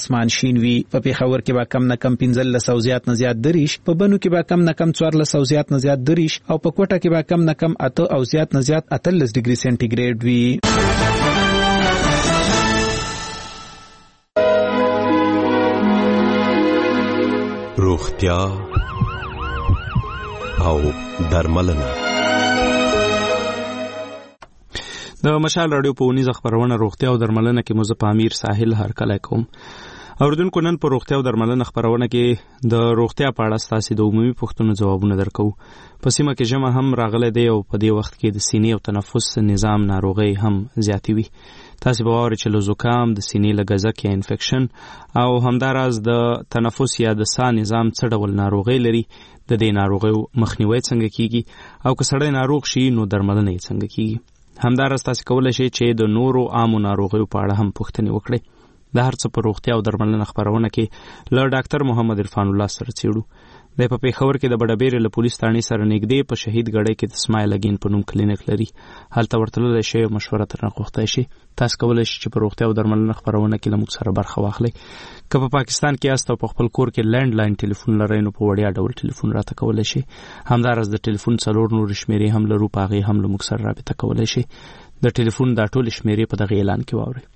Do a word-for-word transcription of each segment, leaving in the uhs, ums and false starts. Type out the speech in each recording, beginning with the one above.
اسمان شین وي. په پېښور کې به کم نه کم پنځلس او زیات نه زیات دریش، په بنو کې به کم نه کم څوارلس او زیات نه زیات دریش او په کوټه کې به کم نه کم اته او زیات نه زیات اتلس ډیګري سنټیګریډ وي. روغتیا او درملنه. د مشال رادیو په ونیزه خبرونه روغتیا او درملنه کې مزه په امیر ساحل هرکلی کوم. اوردونکو نن په روغتیا او درملنه خبرونه کې د روغتیا په اړه ستاسو د عمومي پوښتنو ځوابونه درکو. په سیمه کې جمع هم راغله دی او په دې وخت کې د سینې او تنفس نظام ناروغي هم زیاتې وي. تاسو به واورئ چې له زکام، د سینې له ګزک یا انفیکشن او همداراز د تنفس یا د ساه نظام څه ډول ناروغي لري، د دې ناروغیو مخنیوی څنګه کیږي او که سړی ناروغ شي نو درملنه یې څنګه کیږي. همداراز تاسو کولی شئ چې د نورو عامو ناروغیو په اړه هم پوښتنې وکړئ. د هر څه په روغتیا او درملنه خبرونه کې له ډاکټر محمد عرفان الله سره څېړو. د په پېښور کې د بډبېرې له پولیس تاڼې سره نږدې په شهید ګړی کې د اسماعیل اګین په نوم کلینیک لري. هلته ورتللی شئ او مشوره ترنه غوښتی شئ. تاسو کولی شئ چې په روغتیا او درملنه خبرونه کې له موږ سره برخه واخلئ. که په پاکستان کې یاست او په خپل کور کې لینډ لاین ټلیفون لرئ نو په وړیا ډول ټلیفون راته کولی شئ. همداراز د ټلیفون څلور نورې شمېرې هم لرو، په هغې هم له موږ سره رابطه کولی شئ. د ټلیفون دا ټولې شمېرې په دغه اعلان کې واورئ.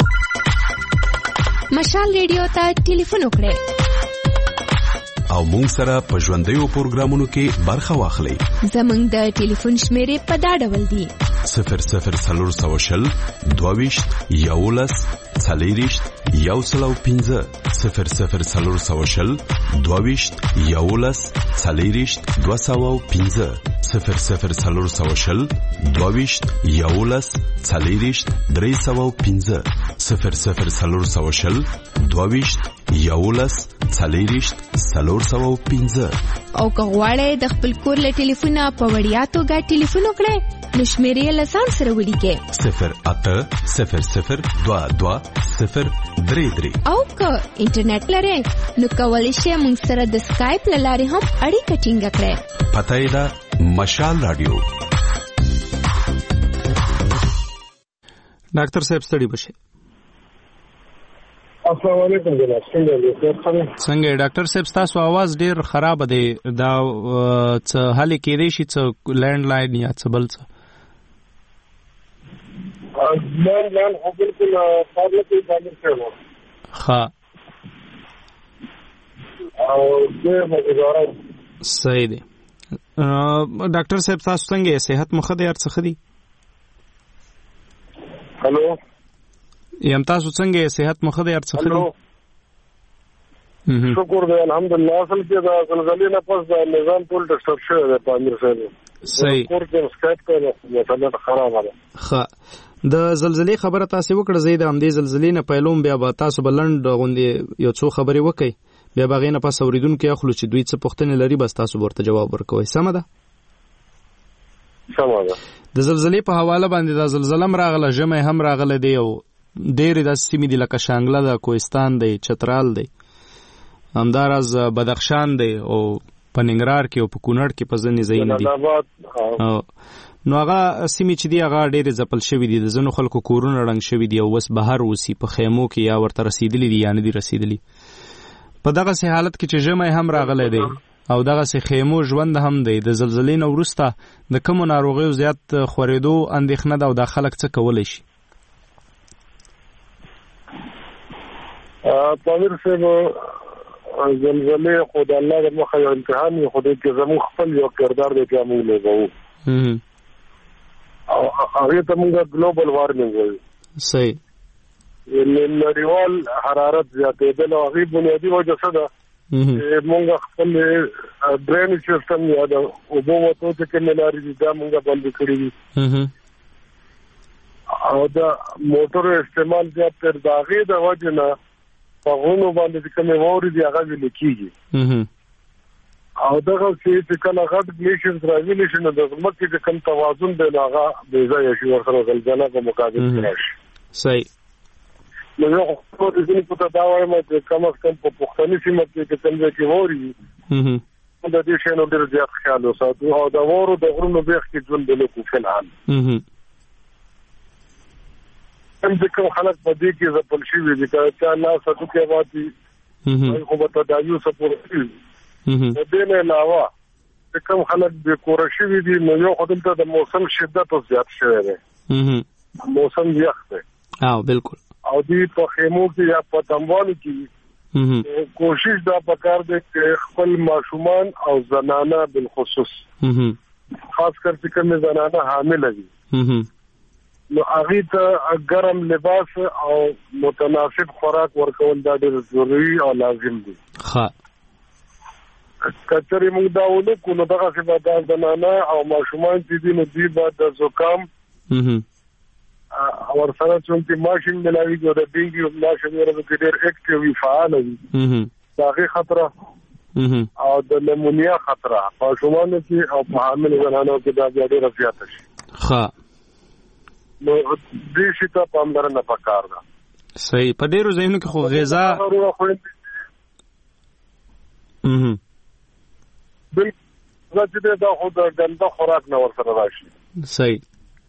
مشال ریډیو ته ټلیفون وکړئ او مونږ سره په ژوندیو پروګرامونو کې برخه واخلئ. زمونږ د ټلیفون شمېرې په دا ډول دي: صفر صفر څلور سوه شل دوهویشت یولس څلېرویشت یو سل او پنځه، صفر صفر څلور سوه شل دوهویشت یولس څلېرویشت دوه سوه او پنځه، صفر صفر څلور سوه شل دوهویشت یولس څلېرویشت درې سوه او پنځه، صفر صفر څلور سوه شل دوهویشت یولس څلېرویشت څلور سوه او پنځه. او که غواړئ د خپل کور له ټلیفونه په وړیا توګه ټلیفون وکړئ نو شمېرې یې له ځان سره ولیکئ: صفر اته صفر صفر دوه دوه صفر درې درې. او که انټرنیټ لرئ نو کولی شئ موږ سره د سکایپ له لارې هم اړیکه ټینګه کړئ. پته یې ده مشال رادیو. ډاکټر صاحب ستړي بشئ. السلام علیکم جناب. څنګه څنګه ډاکټر صاحب ستاسو आवाज ډیر خراب دی. دا څه حل کېدی شي، څه لینډ لاین یا څه بل څه؟ لینډ لاین خو بالکل پابله کې باندې شوی. ښه او زه مګزاره صحیح دی. ډاکټر صاحب تاسو څنګه صحت مو ښه دی؟ هر څه ښه دي؟ هلو یم تاسو څنګه صحت مو ښه دی؟ هر څه ښه دي؟ شکر دی الحمدلله. اصل کې د زلزلې نه پس د نظام ټول ډسټرب شوی دی په امیر صاحب. صحیح. کور کې سکایپ کوي مسله خرابه ده. ښه د زلزلې خبره تاسو وکړه. زه د همدې زلزلې نه پیلوم، بیا به تاسو بلند غوندې یو څو خبرې وکړئ، بیا به هغې نه پس اورېدونکي اخلو چې دوی څه پوښتنې لري، بس تاسو ورته جواب ورکوئ. سمه ده؟ سمه ده. د زلزلې په حواله باندې دا زلزله هم راغله، ژمی هم راغلی دی او ډېرې داسې سیمې دي لکه شانګله ده، کوهستان دی، چترال دی، همداراز بدخشان دی او په ننګرهار کې او په کونړ کې په ځینې ځایونه دي. نو هغه سیمې چې دي هغه ډېرې ځپل شوي دي، د ځینو خلکو کورونه ړنګ شوي دي او اوس بهر اوسي، په خیمو کې یا ورته رسېدلي دي یا نه دي رسېدلي. په دغسې حالت کې چې ژمی هم راغلی دی او دغسې خیمو ژوند هم دی، د زلزلې نه وروسته د کومو ناروغیو زیات خورېدو اندېښنه ده او دا خلک څه کولی شي؟ پامیر صاحب زلزلې خو د الله د مخه یو امتحان وي، خو دې کې زموږ خپل یو کردار دی چې موږ لګوو او هغې ته موږ ګلوبل وارمنګ وایو. صحیح. نړیوال حرارت زیاتېدل او هغې بنیادي وجه څه ده چې موږ خپل ډرینیج سیسټم یا د اوبو وتو چې کومې لارې دي دا موږ بند کړي دي او د موټرو استعمال زیات تر د هغې د وجې نه په غرونو باندې چې کومې واورې دي هغه ویلې کېږي او دغه چې کله غټ ګلیشیرز راویلې شي نو د ځمکې چې کوم توازن دی نو هغه بې ځایه شي، ورسره زلزله په مقابل کې راشي. صحیح. نو یو خو د ځینې په ته دا وایم چې کم از کم په پښتني سیمه کې چې کوم ځای کې واورې وي د دې شیانو ډېر زیات خیال وساتو او د واورو د غرونو بیخ کې ژوند د لکو فی الحال هم چې کوم خلک په دې کې ځپل شوي دي که چا لاس هډوکی ماتي خو به تداویو سپورټ کېږي. د دې نه علاوه چې کوم خلک بې کوره شوي دي نو یو خو دلته د موسم شدت زیات شوی دی، موسم یخ دی او بالکل او دوی په خیمو کې یا په تموالو کې کوشش دا پکار دی چې خپل ماشومان او زنانه بالخصوص خاص کر چې کومې زنانه حامله دي نو هغې ته ګرم لباس او متناسب خوراک ورکول دا ډېر ضروري او لازم دي. ښه که چېرې موږ دا ونه کړو نو دغسې به دا زنانه او ماشومان چې دي نو دوی به د زکام ورسره چونکې ماشین ملاویږي او د ډینګي ماشین ورته کې ډېر اکټیو وي، فعاله وي، د هغې خطره او د نمونیا خطره ماشومانو کې او په حاملو زنانو کې دا بیا ډېره زیاته شي. ښه نو دې شي ته پاملرنه پکار ده. صحیح. په ډېرو ځایونو کې خو غذا بالکل چې دا خو د ګنده خوراک نه ورسره راشي. صحیح.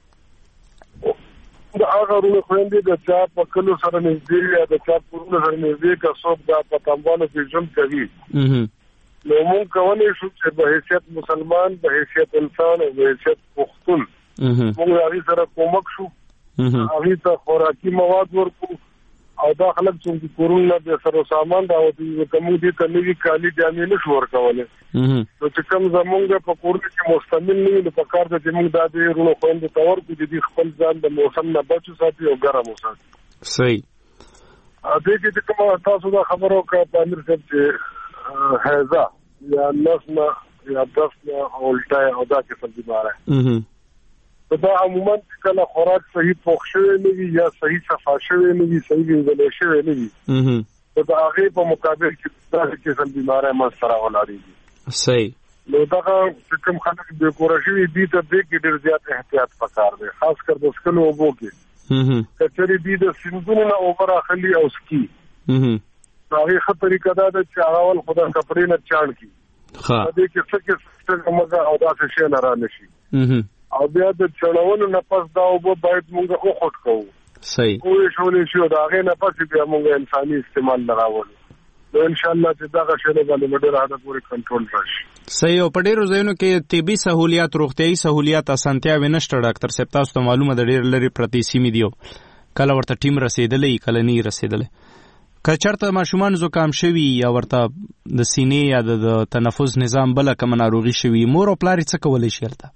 د هغه رونه خويندې د چا په کلو سره نږدې یا د چا پورونه سره نږدې که څوک دا په تموالو کې ژوند کوي نو موږ کولی شو چې په حیثیت مسلمان، په حیثیت انسان او په حیثیت پښتون موږ هغې سره کومک شو، هغې ته خوراکي مواد ورکړو او دا خلک چې کورونه د سره سامان راوړي که موږ دې ته نوي کالي جامې نه شو ورکولی نو چې کوم زمونږ په کورونه کې مستعمل نه وي نو پکار ده چې موږ دا دې وروڼو خویندو ته ورکړو چې دوی خپل ځان د موسم نه بچ وساتي او ګرم وساتي. صحیح. دې کې چې کومه تاسو دا خبره وکړه په امیر صاحب چې هیضه یا نس نه یا دس نه الټه او دا قسم بیماری دا عموما کله خوراک صحیح پوښ شوی نه وي یا صحیح صفا شوی نه وي، صحیح وینځلی شوی نه وي نو د هغې په مقابل کې داسې قسم بیماری منځته راولاړېږي. صحیح. نو دغه چې کوم خلک بې کوره شوي دي ته دې کې ډېر زیات احتیاط پکار دی، خاص کر د څښلو اوبو کې که چېرې دوی د سیندونو نه اوبه راخلي او څکي نو هغې ښه طریقه دا ده چې هغه اول خو د کپړې نه چاڼ کړي، په دې کې څه کې مزه او داسې شی نه را نه شي او بیا د چړولو نه پس دا اوبه باید موږ وخوټ کوو. صحیح. وویشولی شي او د هغې نه پس بیا موږ انساني استعمال نه راولو نو انشاءالله چې دغه شی نه باندې به ډېر حده پورې کنټرول راشي. صحیح. او په ډېرو ځایونو کې طبي سهولیات، روغتیایي سهولیات، اسانتیاوې نشته ډاکټر صاحب، تاسو ته معلومه ده ډېر لرې پرتې سیمې دي او کله ورته ټیم رسېدلی کله نه رسېدلی. که چېرته ماشومان زکام شوي یا ورته د سینې یا د تنفس نظام بله کومه ناروغي شوي مور او پلار یې څه کولی شي هلته؟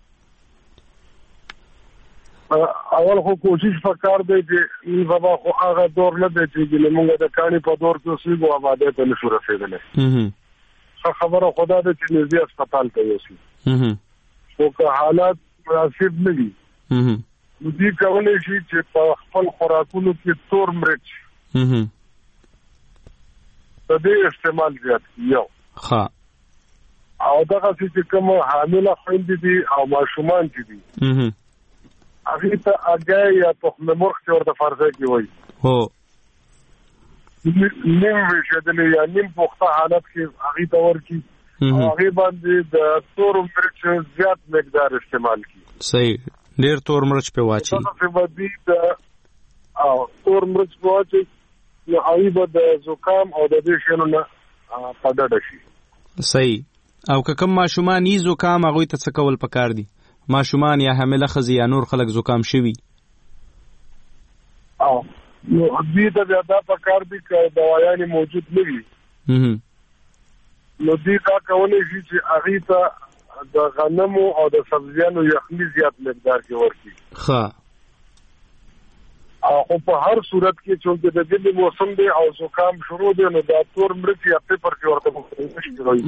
اول خو کوشش پکار دی چې سبا خو هغه دور نه دی چې موږ د کاڼي په دور کې اوسېږو آبادۍ ته نه شو رسېدلی. ښه خبره خو دا ده چې نږدې هسپتال ته یوسي خو که حالات مناسب نه وي نو دوی کولی شي چې په خپل خوراکونو کې تور مرچ د دې استعمال زیات کړي یو ښه او دغسې چې کوم حامله خویندې دي او ماشومان چې دي هغې ته اګی یا تخم مرغ چې ورته فارسی کې وایي هو نیم ویشېدلی یا نیم پخته حالت کې هغې ته ورکړي او هغې باندې د تور مرچ زیات مقدار استعمال کړي. صحیح. ډېر تور مرچ پې واچي دغسې به دوی د تور مرچ پې واچي نو هغوی به د زکام او د دې شیانو نه په ډډه شي. صحیح. او که کوم ماشومان یي زکام هغوی ته څه کول پکار دي؟ ماشومان یا حامله ښځې یا نور خلک زکام شوي او نو دوی ته بیا دا پکار دي که دوایانې موجود نه وي نو دوی دا کولی شي چې هغې ته د غنمو او د سبزیانو یخني زیات مقدار کې ورکړي. ښه. او خو په هر صورت کې چونکې د ژمي موسم دی او زکام شروع دی نو دا تور مرچ یا پیپر کې ورته مختلف شي راوي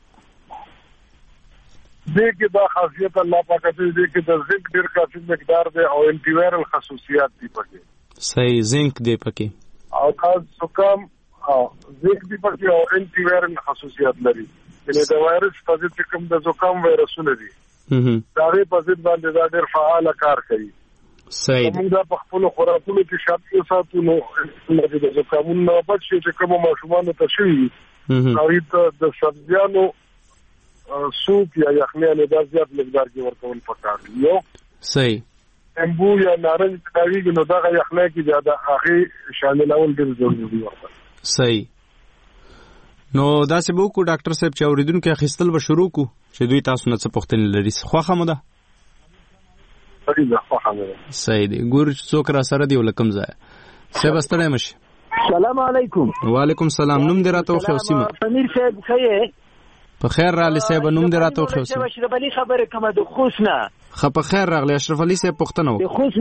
دې کې دا خاصیت الله پاک دې دې کې د زنک ډېر کافي مقدار دی او انټي وایرل خصوصیات دي پکې. صحیح. زنک دی پکې او خاص زکام او زنک دی پکې او انټي وایرل خصوصیات لري یعنې د وایرس په ضد چې کوم د زکام وایرسونه دي د هغې په ضد باندې دا ډېر فعاله کار کوي. صحیح. موږ دا په خپلو خوراکونو کې شامل وساتو نو د زکامونو نه بچ شي چې کومو ماشومانو ته شوي وي هغوی ته د سبزیانو سوپ یا یخنیانې دا زیات مقدار کې ورکول پکار دي. یو صحیح. لیمبو یا نارنج تداویږي نو دغه یخنۍ کې بیا د هغې شاملول ډېر ضروري دي. صحیح. نو داسې به وکړو ډاکټر صاحب چې اورېدونکي اخیستل به شروع کړو چې دوی تاسو نه څه پوښتنې لري. خوښه مو ده؟ صحیح ده، خوښه مې ده. صحیح دی. ګورو چې څوک را سره دی او له کوم ځایه. صاحب ستړی مه شي. سلام علیکم. وعلیکم سلام. نوم دې راته وښیه او سیمه. امیر صاحب ښه یې؟ په خیر راغلی صاحب. نوم دې راته وښیه او سیمه. اشرف علي خبرې کومه د خوست نه. ښه په خیر راغلی. اشرف علي صاحب پوښتنه وکړه. د خوست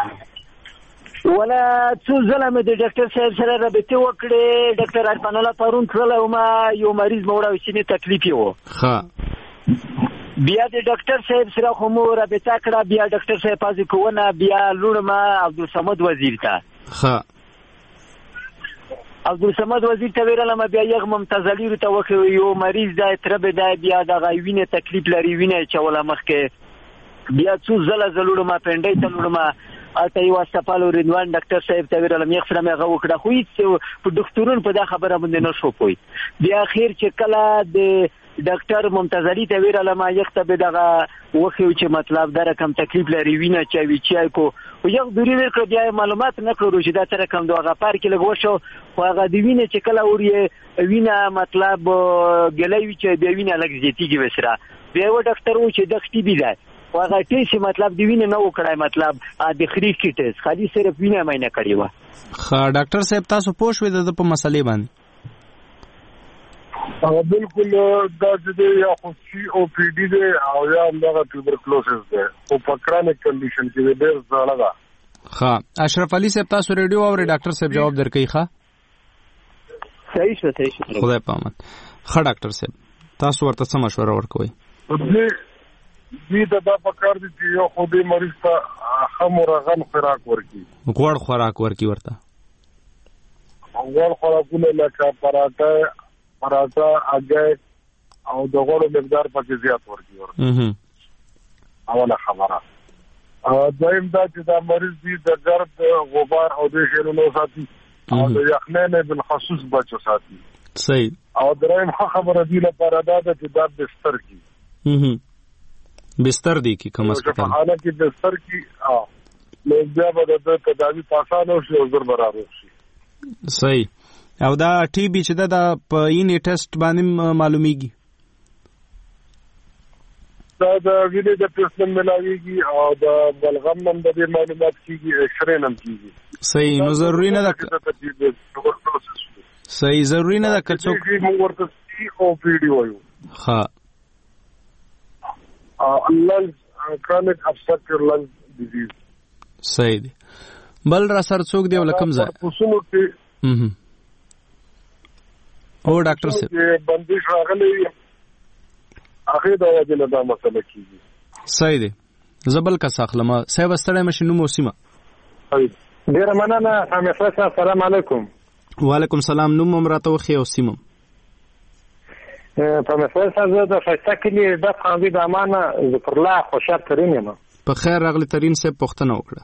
ولا څو ځله مې د ډاکټر صاحب سره رابطې وکړې. ډاکټر عرفان الله پرون تللی وم، یو مریض مې وړی چې تکلیف یې و. ښه. بیا د ډاکټر صاحب سره خو مو رابطه کړه. بیا ډاکټر صاحب پازې کوونه بیا لوړم عبدالصمد وزیر ته. ښه. عبدالصمد وزیر ته ویرلم بیا یغ ممتاز علي ورته وکړ یو مریض دی تر به دی بیا دغه وینې تکلیف لري وینې چوله مخکې. بیا څو ځله زلوړم پنډۍ ته لوړم الته یو استپالو رضوان ډاکټر صاحب ته ویرلم یغ سره مې هغه وکړه خو هیڅ په ډاکټرون په دا خبره باندې نه شو پوي. بیا اخر چې کله د ډاکټر ممتاز علي ته ویرلم یغ ته به دغه وخیو چې مطلب دا رقم تکلیف لري وینه چوي چای کو او یو دوری ورکړ بیا معلومات نه کړو چې دا تر کوم دغه پار کې لګو شو خو هغه د وینې چې کله وړي وینه مطلب ګلوي چې د وینه لګ زیاتیږي وسره بیا و ډاکټر و چې دختي بي ده هغه ټیسټ مطلب د وینې نه وکړای مطلب د خري کې ټیسټ خالي صرف وینه مې نه کړی و. ښه ډاکټر صاحب تاسو پوه شوئ د په مسلې باندې؟ بالکل دا چې یا خو سی او پی ډي دی او یا همدغه ټیوبرکلوسس دی او په کرونیک کنډیشن کې ډېر زړه ده. ښه اشرف علي صاحب تاسو ریډیو اورئ ډاکټر صاحب جواب درکوي. ښه صحیح شو صحیح شو خدای په امان. ښه ډاکټر صاحب تاسو ورته څه مشوره ورکوئ؟ دې ته دا پکار دي چې یو خو دې مریض ته ښه مرغن خوراک ورکړي غوړ خوراک ورکړي ورته غوړ خوراکونه لکه پراټه پراټه اګای او د غوړو مقدار پکې زیات ورکړي ورته اوله خبره. دویم دا چې دا مریض دي د ګرد غبار او د شیرونو ساتي او د یخنۍ نه بالخصوص بچو ساتي. صحیح. او دریم خبره دی لپاره دا ده چې دا بستر کی بستر دی کی کوم هسپتال حاله کې بستر کی اه نو بیا به د تداوی پاسانو شي او زر برابر شي. صحیح. او دا ټي بي چې دا په اینې ټیسټ باندې معلومیږي دا د وینې د ټیسټ نن ملاويږي او د بلغم نن د معلومات کیږي ایکسرې نن کیږي. صحیح. نو ضروري نه ده صحیح ضروري نه ده که څوک موږ ورته سی او پی ډي وایو. ها لنګ کرونیک ابستراکټیو لنګ ډیزیز. صحیح دی. بل را سره څوک دی ولکم ځای پوسونو کې او ډاکټر صاحب بندش راغلی هغه د وجه نه دا مسله کیږي. صحیح دی. زبل کا ساخلمه صاحب ستړی مشینو موسیمه. ډیره مننه. السلام علیکم. وعلیکم سلام. نوم مراته وخی او سیمم په مسله سره د فاصله کې د قانوني د امانه ذکر الله خوشحال ترين یم. په خیر راغلی ترين صاحب پوښتنه وکړه.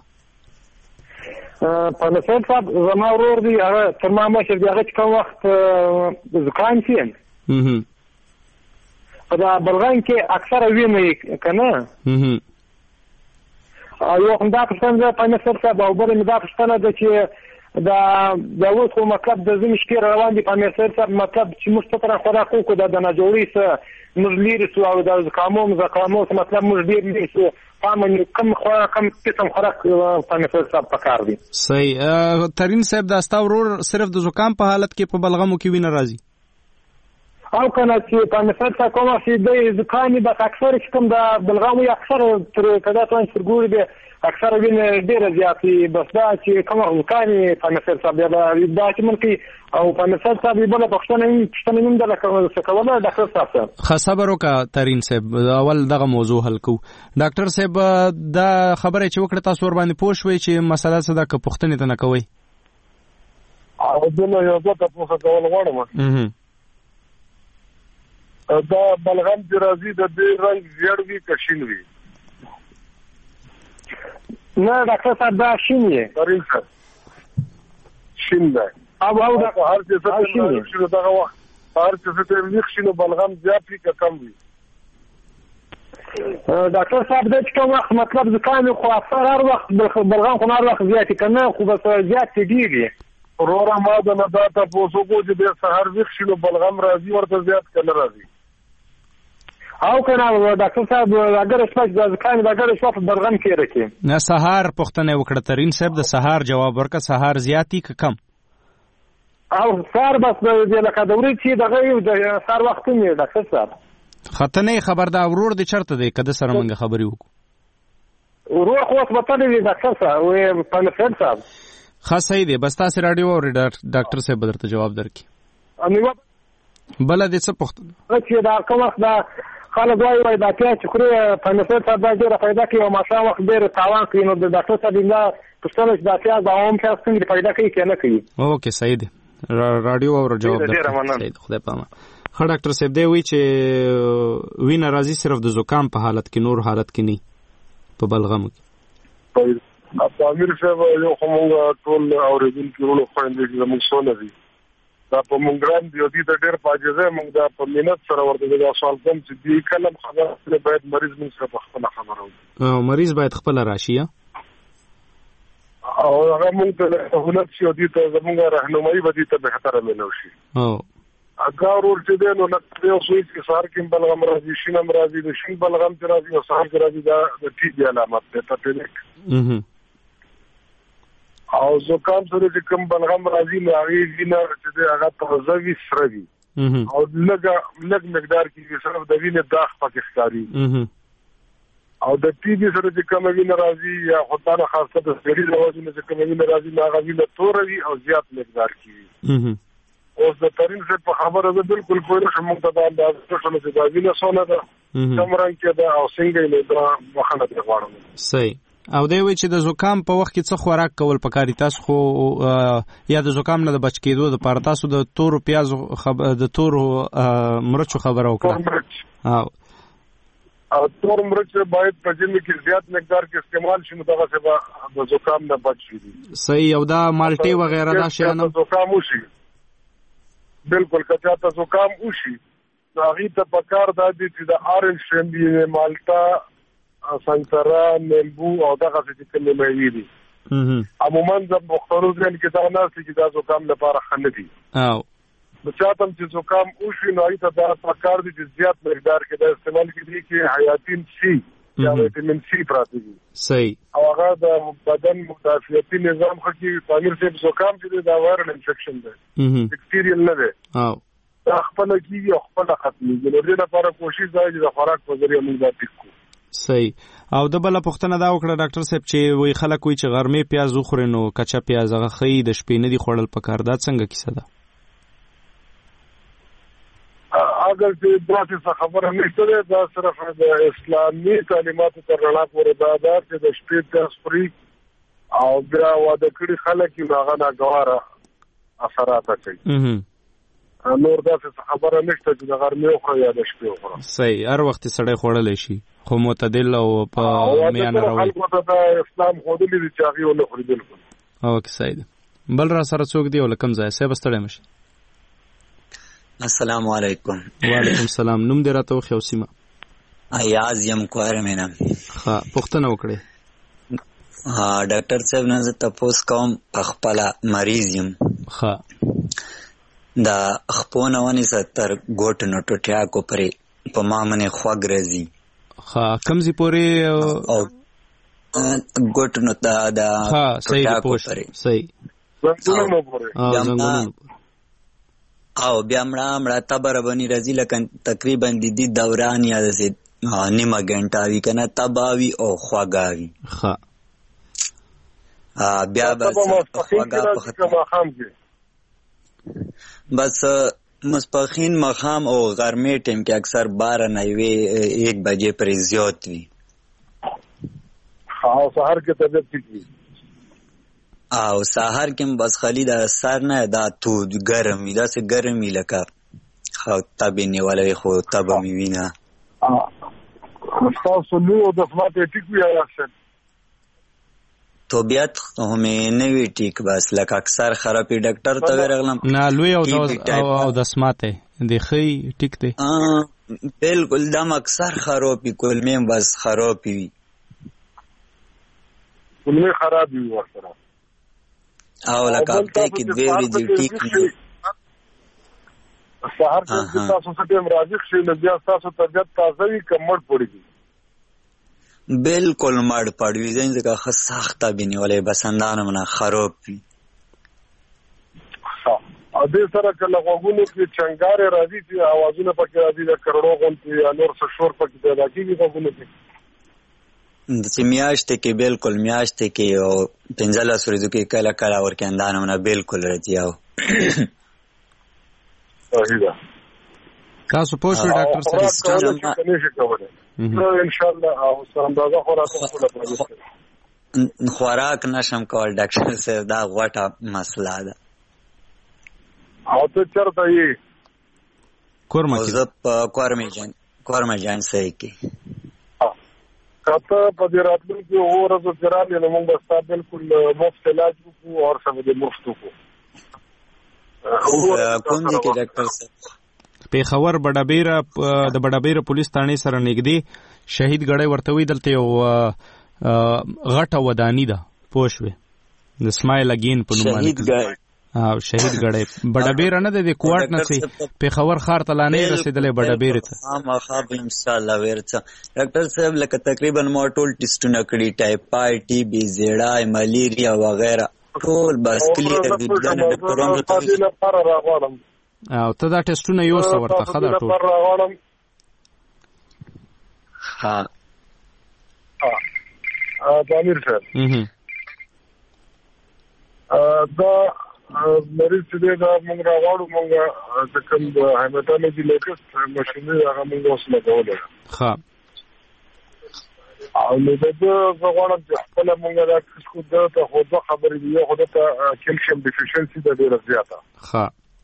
په مسله صاحب زما ورور دی هغه تر ما مشه دی هغه کوم وخت ځکان کین هم په دا بلغان کې اکثر ویني کنه هم او یو هم دا څنګه په مسله صاحب او بل مې دا څنګه د چې دا دا اوس خو مطلب د زمش کې روان دي په مسیر صاحب مطلب چې مستقره خوراکو کو د نه جوړی سره مجلیر سو او د قانون د قانون مطلب مجلیر نشو فهمن کم خوراک کم قسم خوراک په مسیر صاحب پکار دي. صحیح. ترين صاحب دا استاورور صرف د زکام په حالت کې په بلغمو کې وینه راځي او کنه چې په مسیر صاحب کومه چې د زکامي د اکثر کوم د بلغمو اکثر تر کدا څنګه سرګوري به اکثر وینه ډیره زیاتې بس دا چې کومه وکاني په مسیر صاحب دا چې ملکی او په مسیر صاحب بل پښتنه پښتنه نوم د لکه ډاکټر صاحب خبرو کا ترين صاحب اول دغه موضوع حل کو. ډاکټر صاحب دا خبره چې وکړه تاسو ور باندې پوه شوي چې مسله څه ده که پښتنه ته نه کوي او دنه یو څه تاسو کول غواړم دا بلغم چې راځي د دې رنگ زیړ وي کشین وي. نه ډاکټر صاحب دا شین دی ترين صاحب شین دی او او دا هر څه څه شنو دغه وخت هر څه څه ویښ شنو بلغم زیات وي که کم وي. ډاکټر صاحب دا چې کوم وخت مطلب زکام خو اکثر هر وخت بلغم خو هر وخت زیات کنه خو بس زیات ډیږي وروره ما د نه دا تاسو کو چې د سحر وخت شنو بلغم راځي ورته زیات کنه راځي او کنه ډاکټر صاحب اگر شپږ د زکام د اگر شپږ بلغم کې راکې نه سحر پښتنه وکړه ترين صاحب د سحر جواب ورکړه سحر زیاتی ک کم او سحر بس د لکه دوري چې دغه د سحر وخت نه ډاکټر صاحب خطنه خبر دا ورور د چرته دی کده سره مونږه خبري وکړو ورور خو اوس بتل دی ډاکټر صاحب او پنځه صاحب خاصه دی بس تاسو رادیو او ډاکټر صاحب درته جواب درکې انو بل دې څه پوښتنه چې دا کوم وخت دا خلک وایي وایي دا چې خوري پنځه صاحب دا ډیره فائدہ کوي او ماشا وخت ډیر تاوان کوي نو د ډاکټر صاحب دا پښتنه دا چې دا هم څنګه فائدہ کوي کنه کوي اوکې صحیح دی رادیو او جواب درکې صحیح خدای پامه ها ډاکټر صاحب دی وی چې وینه راځي صرف د زکام په حالت کې نور حالت کې نه په بلغم کې په امیر صاحب یو کومه ټول اوریدل کېولو خويندې چې موږ سونه دي دا په مونږ ګرام دی دي د ډېر پاجزه موږ دا په مینت سره ورته دا سوال کوم چې دی کلم خبره باید مریض موږ سره خپل خبره او مریض باید خپل راشي او هغه موږ ته سہولت شي دي ته زموږ راهنمایي بدی ته به تر ملو شي او اګار ورته دی نو لکه یو سوي چې سار کې بلغم راځي شینم راځي د شین بلغم چې راځي او سار کې راځي دا د ټي بي علامات ده ته پېلک او زکام سره چې کوم بلغم راځي نو هغه وینه چې هغه تغذوي سره وي او لږه لږ مقدار کې صرف د وینې داغ پکې ښکاري او د ټي بي سره چې کوم وینه راځي یا خدانه خاصه د سړي د وجه نه چې کوم وینه راځي نو هغه وینه تور وي او زیات مقدار کې اوس د ترين څخه په خبره ده بالکل کوی نه شم ته دا اندازه شنو چې دا وینه سونه ده کوم رنګ کې ده او څنګه نه دا وخت نه غواړم صحیح او دی وی چې د زکام په وخت کې څه خوراک کول پکاري تاسو خو یا د زکام نه د بچ کېدو د پاره تاسو د تور پیاز د تور مرچو خبره وکړه او او تور مرچ باید په جن کې زیات مقدار کې استعمال شي نو دغه څه د زکام نه بچ شي صحیح او دا مالټي وغیرہ دا شیانه زکام وشي بالکل کچا ته زکام وشي دا غي ته پکار د دې چې د اورنج شمبي مالټا سنترا نیمبو او دغه څه چې کومه وی دي عموما د مختلفو ځین کې دا نه چې دا زکام لپاره خنه دي او نو چاته چې زکام وشي نو ایته دا پکار دي چې زیات مقدار کې د استعمال کې دي کې حیاتین سی یا ویټامین سی پراته دي صحیح او هغه د بدن مدافعتي نظام خو کې پامیر سے زکام چې دا وایرل انفیکشن ده بکټیریل نه ده او دا خپل کېږي او خپل ختمي د لري لپاره کوشش دی چې د خوراک په ذریعہ موږ دا ټیکو صحیح او د بل پښتنه دا وکړه ډاکټر صاحب چې وی خلک وی چې غرمه پیاز وخوري نو کچا پیاز هغه خې د شپې نه دی خوړل پکار دا څنګه کیسه ده اگر چې داسې خبره نشته دا صرف د اسلامي تعلیماتو تر رڼا پورې دا ده چې د شپې پیاز خوري او بیا واده کړي خلک یې هغه ناګواره اثرات کوي نور داسې خبره نشته چې د غرمې وخوري یا د شپې وخوري صحیح هر وخت سړی خوړلی شي خو معتدل او په میانه روي خلکو ته د اسلام ښودلي دي چې هغې ونه خوري بالکل اوکې صحیح دی بل را سره څوک دی او له کوم ځایه صاحب ستړی مشي السلام علیکم وعلیکم السلام نوم دې راته وښیه او سیمه ایاز یم کوهر مینه ښه پوښتنه وکړئ ها ډاکټر صاحب نه زه تپوس کوم خپله مریض یم ښه دا خپونه ونیسه تر ګوټ نه ټوټیاکو پرې په ما منې خوږ راځي ښه کوم ځای پورې او ګوټ نو دا د ټوټیاکو پرې صحیح زنګونونو پورې او بیا مړه مړه تبر بنی راځي لکه تقریبا د دې دوران یا د نیمه ګنټه وی کنه تباوی او خواګاوی ښه بیا بس خواګا بس ماسپخین مخام او غرمې ټیم کې اکثر بارہ نه وی ایک بجے پر زیات وی او سحر کې طبیعت ٹھیک وی او سحر کې بس خالی دا سر نه دا تو ګرم وی دا سه ګرم وی لکه خو تبې نیولې خو تبه می وینا تاسو نو د فلات ټیک وی راځي طبیعت همې نه وی ټیک بس لکه اکثر خرابې ډاکټر ته ورغلم نه لوی او او د سماته دی خې ټیک دی بالکل دم اکثر خرابی کلمه بس خرابی وي کلمه خرابی وي ورسره او لکه هفته کې دوې ورځې ټیک وي سهار کې تاسو څه ټیم راځي چې نو بیا تاسو طبیعت تازه وي که مړ پړېږي بالکل مړ پړ وي ځکه ښه سخته به نیولې بس اندانه منه خراب وي او دې سره کله غوږونو کې چنګارې راځي چې اوازونه پکې راځي د کروڑو غونډې یا نور څه شور پکې پیدا کېږي غوږونو کې چې میاشتې کې بالکل میاشتې کې او پنځلس ورځو کې کله کله ورکې اندانه منه بالکل راځي او صحیح ده تاسو پوه شئ ډاکټر صاحب ان شاء الله او اندازه خوراک خوراک نشم کول ډاکټر صاحب دا غوټه مسله ده او ته چرته یې کورمه زه په کورمه جان کورمه جان صحیح کې کته په دې راتلونکي اوه ورځو کې راغلی نو موږ به ستا بالکل مفت علاج وکړو او سمه دې مفت وکړو کوم دي کې ډاکټر صاحب پیښور بډابیره د بډابیره پولیس تھانې سره نږدې شهید غړی ورته وی دلته یو غټه ودانی ده پوښوي د اسماعیل اگین په نوم باندې او شهید غړی بډابیره نه د کوارټ نه سي پیښور خار ته لانه رسیدلې بډابیره ته ما خاب ان شاء الله ورته ډاکټر صاحب لکه تقریبا ما ټول ټیسټونه کړی ټایپای ټي بي زیړا ملیریا وغیرہ ټول بس کلیر دي د ډاکټرانو ته او ته دا ټیسټونه یو څو ورته خدا ټول ها ا امیر صاحب دا مریض چې دا موږ راغړو موږ د کوم هیماتولوژي لیکس ماشیني هغه موږ اوس لګولې ها او نو دا غواړم چې خپل موږ دا څه د ته خو دا خبرې دی خو دا کیلشیم ډیفیشنسي د ډیره زیاته ها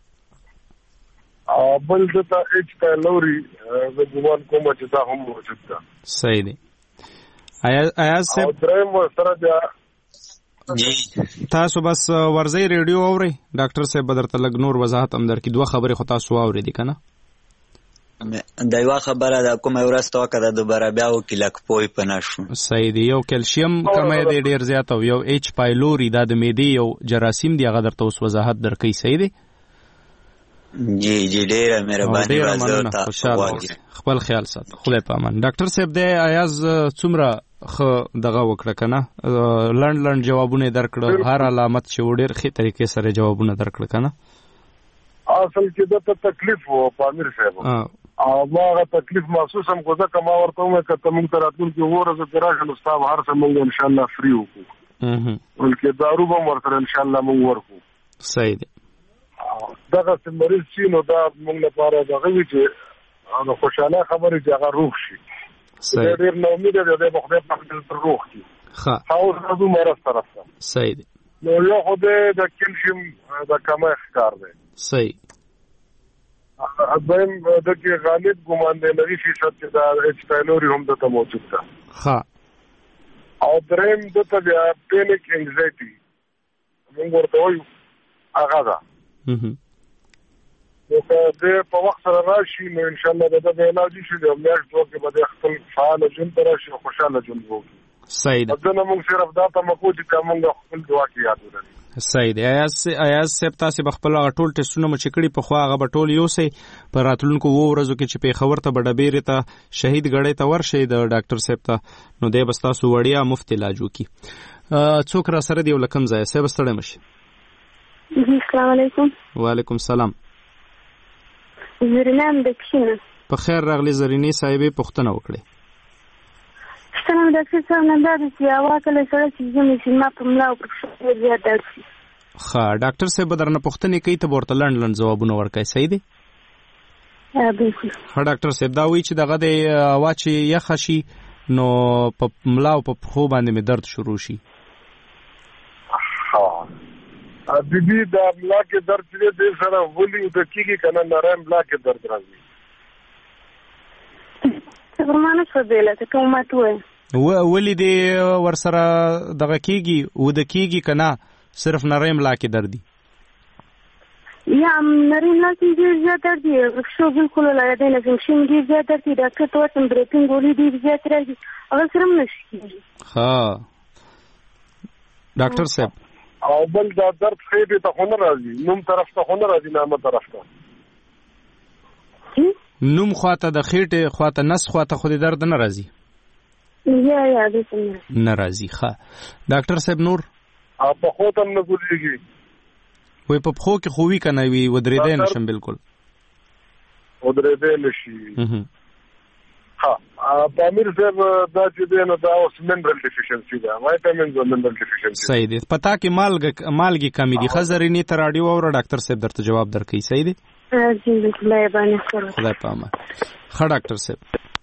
او بل دا ایچ پایلوري د ګومان کوم چې دا هم موجود ده صحیح دی آیا آیا او دریم سره دا جی تاسو بس ورځي ریډیو اوري ډاکټر صاحب بدرته لګ نور وضاحت هم در کی دوه خبرې خو تاسو اوري دي کنه دا یو خبره ده کومه ورسته وکړه دوباره بیا وکیلک پوي پناشو صحیح دی یو کلشیم کمه دی ډیر زیات او یو ایچ پایلوري د معدې یو جراثیم دی هغه درته اوس وضاحت درکې صحیح دی جی جی ډیر مهرباني راځه خپل خیال سات خدای پامان ډاکټر صاحب دی ایاز څومره خو دغه وکړه کنه لند لند جوابونه درکړه هر علامت چې وړر خې طریقې سره جوابونه درکړه کنه اصل کې دا تکلیف و پامیر صاحب او ما غا تکلیف محسوس هم کوزه کما ورته مې کته موږ تراتون کې ورځ تراشه نو تاسو هر څه موږ ان شاء الله فری وکړو ولکه دارو به ورته ان شاء الله موږ ورکو صحیح دی دغه مریض چې نو دا موږ لپاره دغه وی چې نو خوشاله خبره چې هغه روح شي صحیح ډیر نو امید ده د خدای په خپل روح کې ها او زو مرز طرف صحیح دی نو یو خدای د کلشیم د کمه ښکار دی صحیح اځم د کې غالب ګمان دی نوي فیصد چې دا ایچ پایلوري هم دته موجود ده ها او دریم د ته بیا پینیک انزایټي موږ ورته وایو هغه ده نو که دې په وخت سره راشي نو ان شاء الله د دې علاج شي د میاشت دوه کې به خپل فعال ژوند تر شي خوشاله ژوند وکړي صحیح ده دا موږ صرف دا ته مکو چې کومه خپل دعا کې یاد ولري صحیح دی ایاز ایاز سپ تاسو بخپل ټول ټیسټونه مو چکړي په خو هغه بټول یو سي پر راتلونکو وو ورځو کې چې په خبر ته بډبېره ته شهید غړې ته ورشي د ډاکټر سپ ته نو دې بس تاسو وړیا مفت علاج وکي څوک را سره دی ولکم ځای سپ ستړی مشي السلام علیکم وعلیکم السلام زرینم د کښینه په خیر راغلی زرینې صاحبې پښتنه وکړي څنګه د څه څنګه د دې اواکله سره چې زموږ سیمه په ملا او په زیات درسي ها ډاکټر صاحب درنه پښتنې کوي ته ورته لند لند جوابونه ورکړي صحیح دي ا بالکل ها ډاکټر صاحب دا وی چې دغه د واچي یخ شي نو په ملا او په خو باندې می درد شروع شي ها ا بيبي دا ملا کې درد دې سره ولي د کیږي کنه نرم ملا کې درد راځي څنګه مانه څه دیله ته کومه توه و ولې دې ور سره دغه کیږي و د کیږي کنه صرف نرم ملا کې دردي یا نارینه کې ډېر زیات درد دی، پښو بالکل لاره نه ځم، شین ډېر زیات درد دی، ډاکټر ته ورته برېټین ګولۍ ډېر زیات راځي، هغه سره هم نشي کېږي. ها ډاکټر صاحب او بل دا درد خېټې ته خو نه راځي، نوم طرف ته خو نه راځي، نامه طرف ته نوم خواته د خېټې خواته نس خواته خو دې درد نه راځي. یا یا دې نه راځي. ښه ډاکټر صاحب نور او په خو ته نه ګورېږي، وای په خو کې خو وی کنه وی ودرېدې نشم بالکل ودرېدې نشي. ها پامیر صاحب دا چې دی نو دا اوس منرل ډیفیشنسي ده، وایټامینز او منرل ډیفیشنسي. صحیح دی. پتا کې مالګه مالګي کمی دي، خزرینی ته راډیو او ډاکټر صاحب درته جواب درکړي. صحیح دی. جی خدای باندې سره خدای پامه. ښه ډاکټر صاحب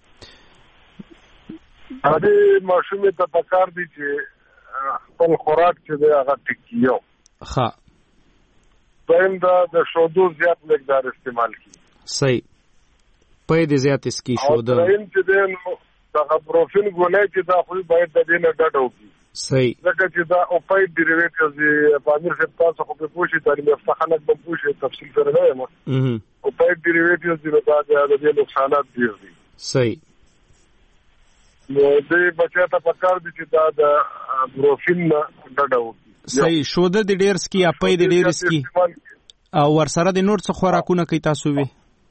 هغه ماشومې ته پکار دي چې خپل خوراک چې دی هغه ټیکیو. ښه دویم دا د شودو زیات مقدار استعمال کی. صحیح پې دې زیات اسکی شوده. او دریم چې دی نو دا بروفین ګولای چې دا خو باید د دې نه ډډ وکړي. صحیح ځکه چې دا اوپایډ ډیریویټیوز دی پامیر صاحب تاسو خو په پوښتنه تعلیم یافته خلک به پوښتنه تفصیل سره نه یم. اوپایډ ډیریویټیوز دی نو دا د دې نقصانات ډیر دي. صحیح نو دې بچا ته پکار دي چې دا د بروفین نه ډډ وکړي. صحیح شوده د ډیر سکی اپای د ډیر سکی او ورسره د نور څه خوراکونه کوي تاسو وی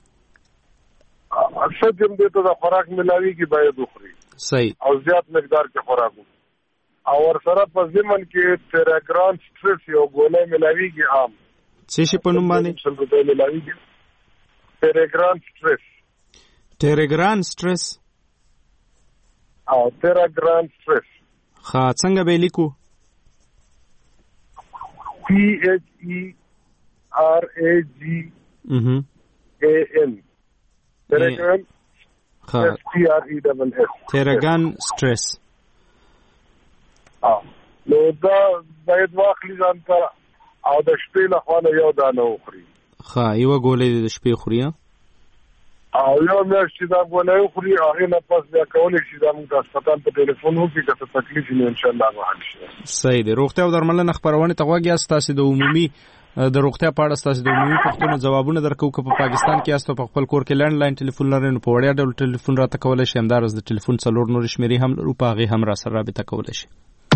اکثر جم دې ته د خوراک ملاوي کی باید وخوري. صحیح او زیات مقدار کې خوراک او ورسره په ضمن کې تیراګرام سټریس یو ګولۍ ملاوي کی عام څه شي په نوم باندې ملاوي کی تیراګرام سټریس تیراګرام سټریس او تیراګرام سټریس. ښه څنګه به لیکو؟ T H E R A G A N Teragan S T R E S S Teragan stress. اه نو دا باید واخلي ځان ته او د شپې له خوا نه یو دانه وخوري. ښه یوه ګولۍ د شپې خوري او یو میاشت چې دا ګولۍ وخوري هغې نه پس بیا کولی شي دا موږ د هسپتال په ټلیفون وکړي که څه تکلیف وي نو انشاءالله به حل شي. صحیح دی. روغتیا او درملنه خپرونې ته غوږ یاست. تاسې د عمومي د روغتیا په اړه ستاسو د عمومي پوښتنو ځوابونه درکوو. که په پاکستان کې یاست او په خپل کور کې لینډ لاین ټلیفون لرئ نو په وړیا ډول ټلیفون راته کولی شئ. همداراز د ټلیفون څلور نورې شمېرې هم لرو، په هغې هم راسره رابطه کولی شئ.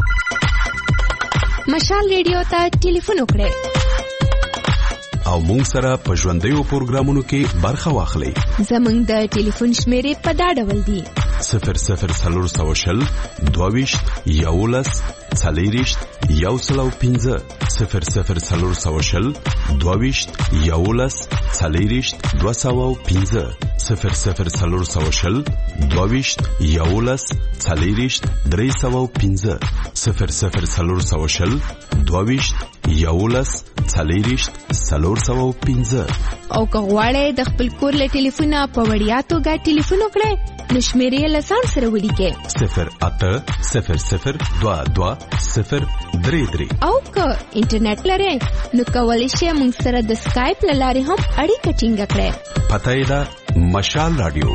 مشال ریډیو ته ټلیفون وکړئ او مونږ سره په ژوندیو پروګرامونو کې برخه واخلئ. زمونږ د ټلیفون شمېرې په دا ډول دي: صفر صفر څلور سوه شل دوه ویشت یولس څلېرویشت یو سل او پنځه صفر صفر څلور سوه شل دوه ویشت یولس څلېرویشت دوه سوه او پنځه صفر صفر څلور سوه شل دوه ویشت یولس څلېرویشت درې سوه او پنځه صفر صفر څلور سوه شل دوه ویشت یولس څلېرویشت څلور سوه او پنځه. او که غواړئ د خپل کور له ټلیفونه په وړیا توګه ټلیفون وکړئ نو شمېرې یې له ځان سره ولیکئ: صفر اته صفر صفر دوه دوه صفر درې درې. او که انټرنیټ لرئ نو کولی شئ موږ سره د سکایپ له لارې هم اړیکه ټینګه کړئ. پته یې ده مشال راډیو.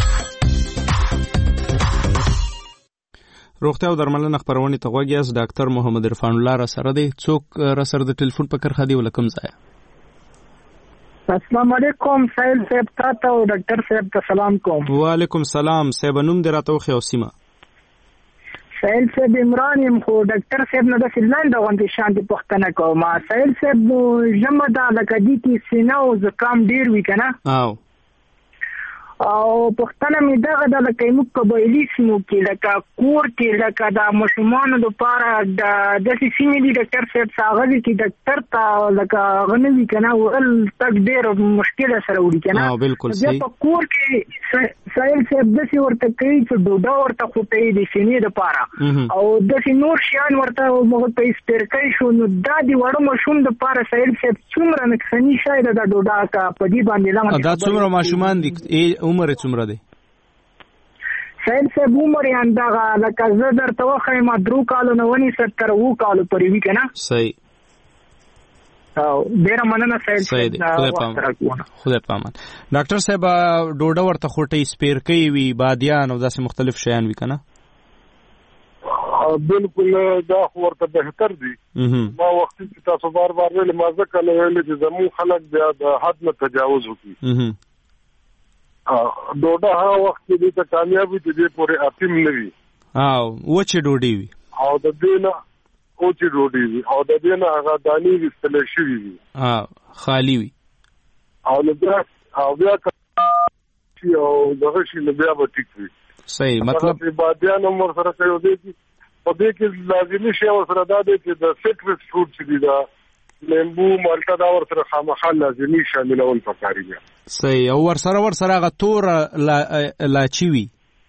روغتیا او درملنه خپرونې ته غوږ یاست. ډاکټر محمد عرفان الله را سره دی. څوک را سره د ټلیفون په کرښه دی ولکم ځای؟ السلام علیکم سایل صاحب تاسو او ډاکټر صاحب ته سلام کوم. وعلیکم سلام. صاحب نوم دې راته وښیه او سیمه؟ سایل صاحب عمران یم، خو ډاکټر صاحب نه داسې لاندې غوندې شانتې پوښتنه کوم. سایل صاحب ژمه ده لکه دې کې سینه او زکام ډېر وي که نه؟ او او پښتنه می دغه د لکه موږ قبایلي سیمو کې لکه کور کې لکه د ماشومانو لپاره د داسې سیمې دي ډاکټر صاحب څاغلي کې ډاکټر ته لکه هغه نه وي که نه ول تګ ډېر مشکله سره وړي که نه. بالکل بیا په کور کې سایل صاحب داسې ورته کوي چې ډوډه ورته خوټوي د سینې دپاره او داسې نور شیان ورته په سپیرکی شو نو دا د وړو ماشوم دپاره سایل صاحب څومره نقصاني شی ده دا ډوډه که په دې باندې دا څومره ماشومان دي؟ عمر څومره دی؟ سایل صاحب عمر یې همدغه لکه زه درته وښیم درو کالو نه ونیسه تر اوو کالو پورې وي که نه. صحیح. او ډېره مننه سایل صاحب. خدای په امان. ډاکټر صاحب ډوډه ورته خوټۍ سپیرکۍ وي بادیان او داسې مختلف شیان وي که نه؟ بالکل دا ورته بهتر دي. ما وخت چې تاسو بار بار ویل ما ځکه نو ویل چې زمو خلک بیا د حد نه تجاوز وکړي. ډوډۍ هغه وخت کې د کامیابی د دې پورې اپیم نه وي او و چې ډوډۍ وي او د دې نه او چې ډوډۍ وي او د دې نه هغه دانی وستل شي وي خالی وي او نو بیا او بیا چې او دغه شي نو بیا به ټیک وي. صحیح مطلب عبادیان عمر سره کوي دې په دې کې لازمي شی او سره دا دی چې د سټریټ فروټ چې دی دا لیمبو مالټا دا ور سره خامخا لازمي شاملول پکاري دي. صحیح او ور سره ور سره هغه تور لاچی وي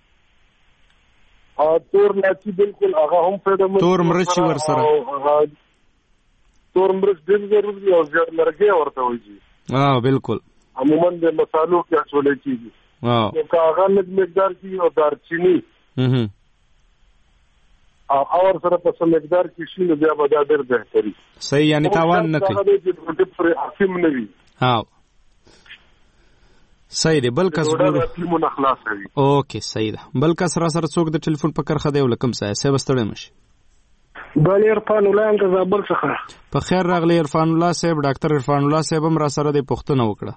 ا تور لاچی بالکل هغه هم پیدا مې تور مرچ ور سره تور مرچ ډېر ضروري دی او زیات مرګي ورته وایي ها بالکل عموما د مصالحو کې اصول کیږي ها که هغه لږ مقدار کې او دارچینی هم اور سره په سم مقدار کې شي نو بیا به دا ډېر بهتري. صحیح یعنی تاوان نه کوي. هغه دې د پر حاکم نه وي. ها صحیح دی بل کس ګورو حاکم اخلاص وي. اوکې صحیح ده بل کس را سره څوک د ټلیفون په کرخه دی ولکم سای سه بستړی مش بل عرفان الله د زابل څخه په خیر راغلی عرفان الله صاحب ډاکټر عرفان الله صاحب هم را سره د پښتنه وکړه.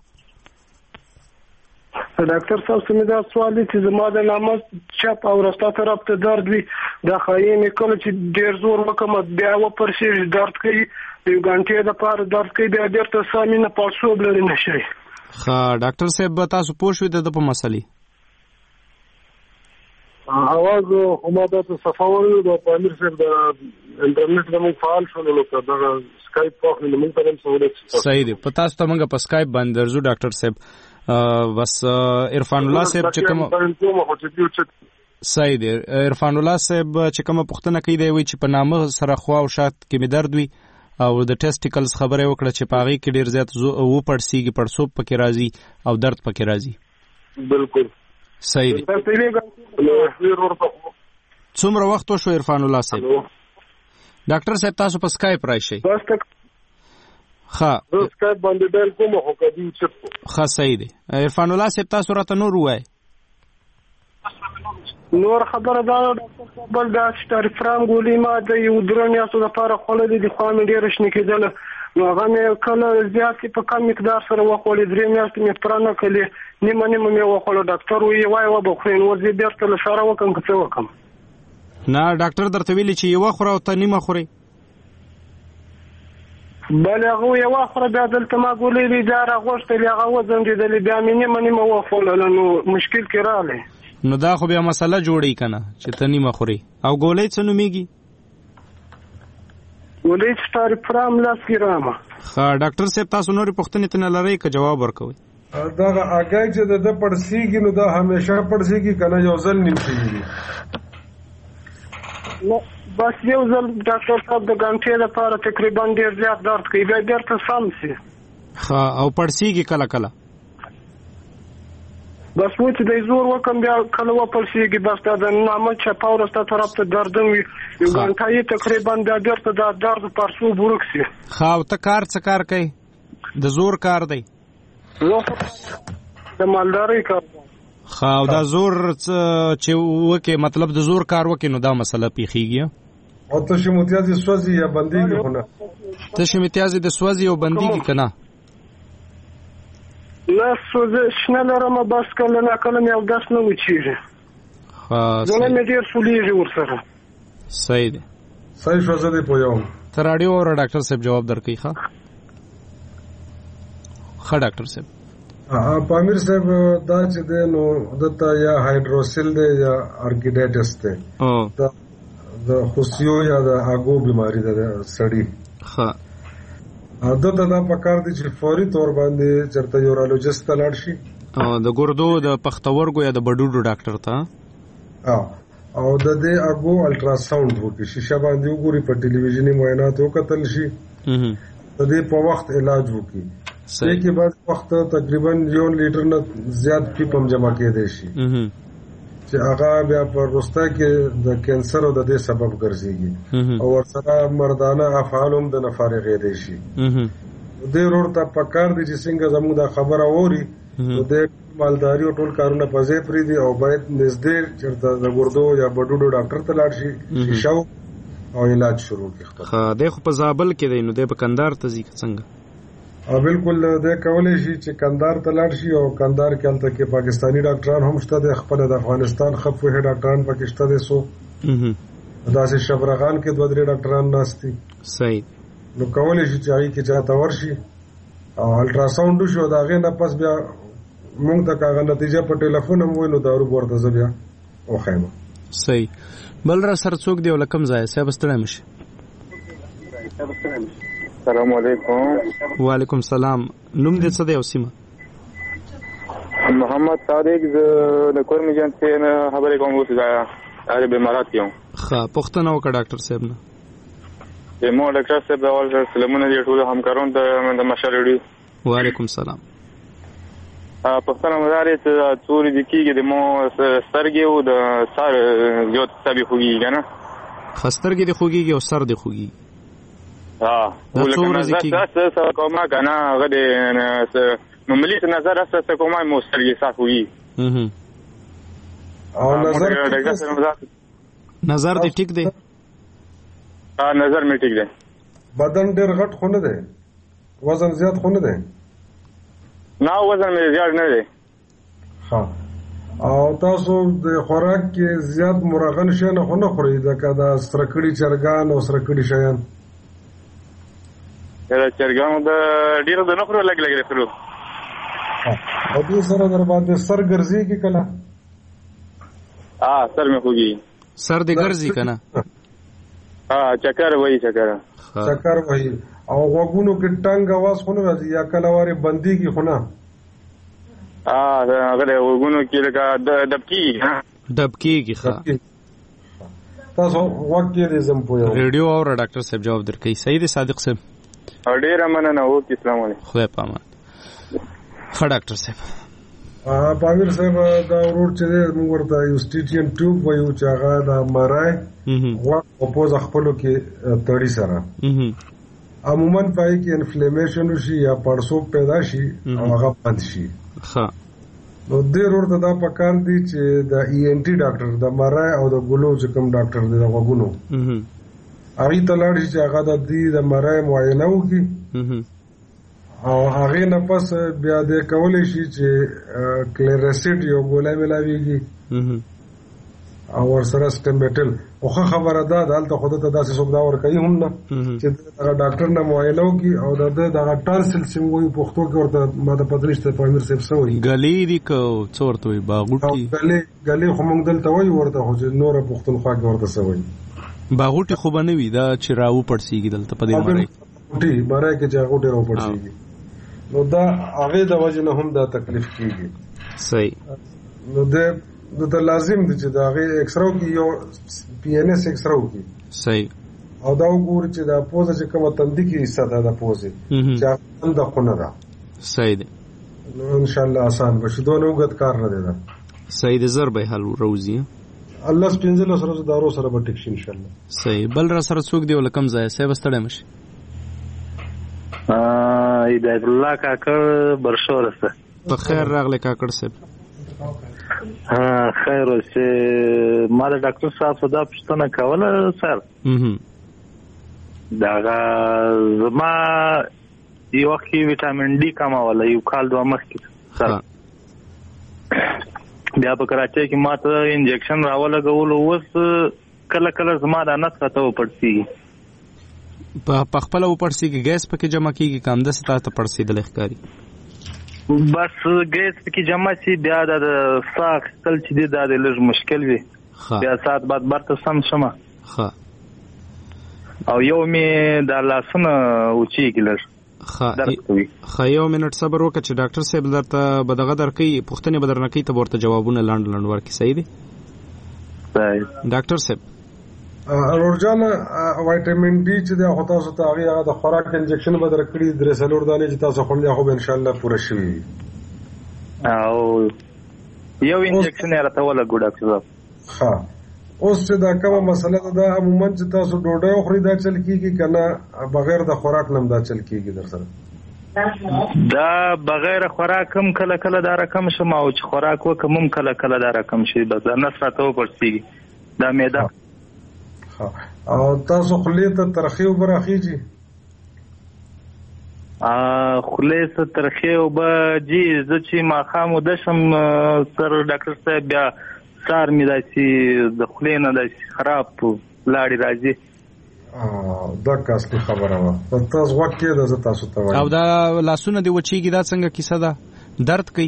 ډاکټر صاحب سمې دا سوال چې زما د نامه چپ او راسته طرف ته درد وي دا خایي مې کله چې ډېر زور وکم بیا و پرسې درد کوي یو غنټې د پاره درد کوي بیا ډېر ته سامینه پاسوب لري نشي. ښه ډاکټر صاحب تاسو پوه شئ د په مسلې اواز هم دا څه صفاول د پامیر صاحب د انټرنیټ د مون فعال شول نو دا سکایپ په خپل موږ ته هم سہولت. صحیح دی په تاسو ته موږ په سکایپ باندې درځو ډاکټر صاحب بس عرفان الله صاحب چې کوم صحیح دی عرفان الله صاحب چې کوم پښتنه کوي دی وی چې په نامه سره خوا او شات کې می درد وي او د ټیسټیکلز خبره وکړه چې پاغي کې ډیر زیات و پړسیږي پړسوب پکې راځي او درد پکې راځي. بالکل صحیح دی. څومره وخت شو عرفان الله صاحب؟ ډاکټر صاحب تاسو په سکایپ راشئ. ښه سکایپ باندې ډایل کوم خو کدی چې ښه صحیح دی. عرفان الله صاحب تاسو راته نور وای نور خبره دا بل دا چې فرام ګولې ما د یو درو میاشتو لپاره خوړلې دي خو مې ډېر شنه کېدل نو هغه مې کله زیات په کم مقدار سره وخوړې درې میاشتې مې پرانه کړې نیمه نیمه مې وخوړل ډاکټر وی وای و به خو نو زه بیرته له اشاره وکم څه وکم نه ډاکټر درته ویلي چې یو خوره او ته نیمه خوري بل هغه یو خوره بیا دلته ما ګولې دي دا غوښتل هغه وزن دي د بیا مې نیمه نیمه وخوړل نو مشکل کې راغلی نو دا خو بیا مسله جوړی کنه چې ته نیمه خوري او ګولې څه نومېږي ګولې ستاره فرام لاس ګرامه. ښه ډاکټر صاحب تاسو نورې پوښتنې ته نه لرئ که جواب ورکوئ؟ دا هغه چې د پړسیږي نو دا همیشه پړسیږي کنه یو ځل نیم کېږي نو بس یو ځل ډاکټر صاحب د غنټې لپاره تقریبا ډېر زیات درد کوي بیا بیرته سم شي. ښه او پړسیږي کله کله بس و چې د زور وکم بیا کله و پړسیږي بس دا د نامه چپا ورسته طرف ته دردم وي یو غنټه تقریبا بیا بیرته دا درد پرسو ورک شي. ښه او ته کار څه کار کوي؟ د زور کار دی؟ د مالدارۍ کار. ښه او دا زور چې وکې مطلب د زور کار وکې نو دا مسله پیښیږي او ته شي متیازي سوځي یا بندیږي خو نه ته شي متیازي د سوځي او بندیږي که نه؟ نه سوځه شنه لرمه بس کله نه کله مې اودس نه وچېږي زړه مې ډېر سولېږي ورسره. صحیح دی صحیح شو زه دې پوهیږم ته راډیو اوره ډاکټر صاحب جواب درکوي. ښه ښه ډاکټر صاحب پامیر صاحب دا چې دی نو دته یا هایدروسیل دی یا ارکیډایټس دی د خوسیو یا د هاګو بیماری ده سړي. ښه دته دا پکار دي چې فوري تور باندې چرته یورالوجست ته لاړ شي د ګردو د پښتورګو یا د بډوډو ډاکټر ته او د دې هاګو الټراساوند وکړي شیشه باندې وګوري په ټلویزیوني معاینات وکتل شي د دې په وخت علاج وکړي. صحیح کې بعد وخت تقریبا یو لیټر نه زیات پیپم جمع کېدای شي چې هغه بیا په وروسته کې د کینسر او د دې سبب ګرځيږي او ورسره مردانه افعال هم د نفارغې دي شي. دې ورور ته پکار دي چې څنګه زموږ د خبره اوري نو د مالداري او ټول کارونه په ځای پرې دي او باید نږدې چېرته د ګردو یا بډوډو ډاکټر ته لاړ شي شیشه او علاج شروع کړي. ښه دی خو په زابل کې دی نو دی په کندهار ته ځي که څنګه؟ او بالکل دی کولی شي چې کندهار ته لاړ شي او کندهار کې هلته کې پاکستاني ډاکټران هم شته دی، خپله د افغانستان ښه پوهې ډاکټران پکې شته دی، څو داسې شبرغان کې دوه درې ډاکټران ناست دي. صحیح. نو کولی شي چې هغې کې چاته ورشي او الټراساونډ وشي او د هغې نه پس بیا مونږ ته که هغه نتیجه په ټلیفون هم ووایي نو دارو به ورته زه بیا وښیم. صحیح. بل را سره څوک دی او له کوم ځایه؟ صاحب ستړی مه شي. السلام علیکم. وعلیکم السلام. نوم دې څه دی او سیمه؟ محمد صادق، زه د کورمي جان څخه خبرې کوم. اوس دا اړ بیمارات یم. ښه پوښتنه وکړه ډاکټر صاحب نه. زموږ ډاکټر صاحب د اول سلامونه دي ټولو همکارانو ته د مشر ریډیو. وعلیکم السلام. پوښتنه مې دا لري چې څو ورځې کېږي د مو سترګې او د سر زیات سبي خوږېږي که نه؟ ښه سترګې دې خوږېږي او سر دې خوږېږي. ها ولکه نظر څه څه کومه که نه هغه د معمولي نظر څه څه کومه مو سترګې سر خوږېږي. او نظر نظر دې ټیک دی؟ ها نظر مې ټیک دی. بدن ډېر غټ خو نه دی؟ وزن زیات خو نه دی؟ نه وزن مې زیات نه دی. ښه. او تاسو د خوراک کې زیات مرغن شی نه خو نه خورئ لکه دا سره کړي چرګان او سره کړي شیان؟ د چرګانو د ډېرو د نه خورو لږ لږ دی خورو. او دې سره در باندې سر ګرځېږي که نه؟ ها سر مې خوږېږي. سر دې ګرځي که نه؟ ها چکر وایي چکر چکر وایي. او غوږونو کې ټنګ اواز خو نه راځي یا کله وارې بندېږي خو نه؟ ها هغه د غوږونو کې لکه ډب کېږي. ډب کېږي. ښه تاسو غوږ کېږدئ زه م پوهېږم. ریډیو اوره ډاکټر صاحب جواب درکوي. صحیح دی صادق صاحب؟ ډېره مننه. اوکې السلام علیکم. خدای په امان. ښه ډاکټر صاحب. پامیر صاحب دا ورور چې دی موږ ورته یوسټیټین ټیوب وایو چې هغه د مرای غوږ او پوزه خپلو کې تړي سره عموما پای کې انفلیمیشن وشي یا پړسوب پیدا شي او هغه بند شي. ښه. نو دې ورور ته دا پکار دی چې د ای ان ټي ډاکټر د مرای او د ګلو چې کوم ډاکټر دی د غوږونو هغې ته لاړ شي چې هغه د دې د مرای معاینه وکړي او هغې نه پس بیا دې کولی شي چې کلیرسیټ یو ګولی میلاویږي او ورسره سټمبیټل. خو ښه خبره ده د هلته خو دته داسې څوک دا ورکوي هم نه چې دغه ډاکټر نه معاینه وکړي او د ده دغه ټانسل چې موږ وایو پښتو کې ورته ما ته پته نشته پامیر صاحب څه وایي ګلې دي که څه ورته وایي باغوټي؟ ګلې ګلې خو موږ دلته وایو ورته خو چې نوره پښتونخوا کې ورته څه وایي باغوټي خو به نه وي دا چې راوپړسېږي دلته په دې مرۍ مرۍ کې چې غوټې راوپړسېږي نو دا هغې د وجې نه هم دا تکلیف کېږي. صحیح. نو د ته لازم دی چې د هغې اکسره وکړي یو پی این ایس اکسره وکړي. صحیح. او دا وګوري چې دا پوزه چې کومه تندي کې حصه ده د پوزې چې هغه تنده خو نه ده. صحیح دی. نو انشاءالله آسان به شي دونه اوږد کار نه دی دا. صحیح دی. زر به حل روزي الله پنځلس ورځو دارو سره به ټیک شي انشاءالله. صحیح. بل را سره څوک دی او له کوم ځایه؟ صاحب ستړی مه شي. هدایت الله کاکړ برشور سره. په خیر راغلی کاکړ صاحب. خیر اوسې ما د ډاکټر صاحب څخه دا پوښتنه کوله سر د هغه زما یو وخت کې ویټامین ډي کموله یو کال دوه مخکې سر بیا په کراچۍ کې ما ته انجکشن راولګولو اوس کله کله زما دا نس راته وپړسېږي. په خپله وپړسېږي ګیس پکې جمع کېږي که همداسې تا ته پړسېدلی ښکاري؟ بس ګیس پکې جمع شي بیا دا د ساه اخیستل چې دی دا د لږ مشکل وي بیا ساعت بعد برته سم شمه. ښه. او یو مې دا لاسونه وچېږي لږ درد کوي. ښه یو منټ صبر وکړه چې ډاکټر صاحب درته به دغه درکوي پوښتنې به درنه کوي ته به ورته جوابونه لنډ لنډ ورکړي. صحیح دی ډاکټر صاحب؟ ورجانه وایټامین ډي چې دی خو تاسو ته هغې هغه د خوراک انجکشن به درکړي درې څلور دانې چې تاسو خوړلي خو به انشاءالله پوره شوي وي. او یو انجکشن یې راته ولګو ډاکټر صاحب. ښه. اوس چې دا کومه مسله ده دا عموما چې تاسو ډوډۍ وخورئ دا چل کېږي که نه بغیر د خوراک نه هم دا چل کېږي در سره؟ دا بغیر خوراک هم کله کله دا رقم شم او چې خوراک وکم هم کله کله دا رقم شي بس نس راته وپړسیږي دا معده. او تاسو خولې ته ترخی اوبه راخیږي؟ خولې ته ترخی اوبه جي زه چې ماښام وده شم سر ډاکټر صاحب بیا سار مې داسې د خولې نه داسې خراب لاړې راځي. دا کاسلی خبره وه په تاسو غوږ کېده زه تاسو ته وایم. او دا لاسونه دې وچېږي دا څنګه کیسه ده درد کوي؟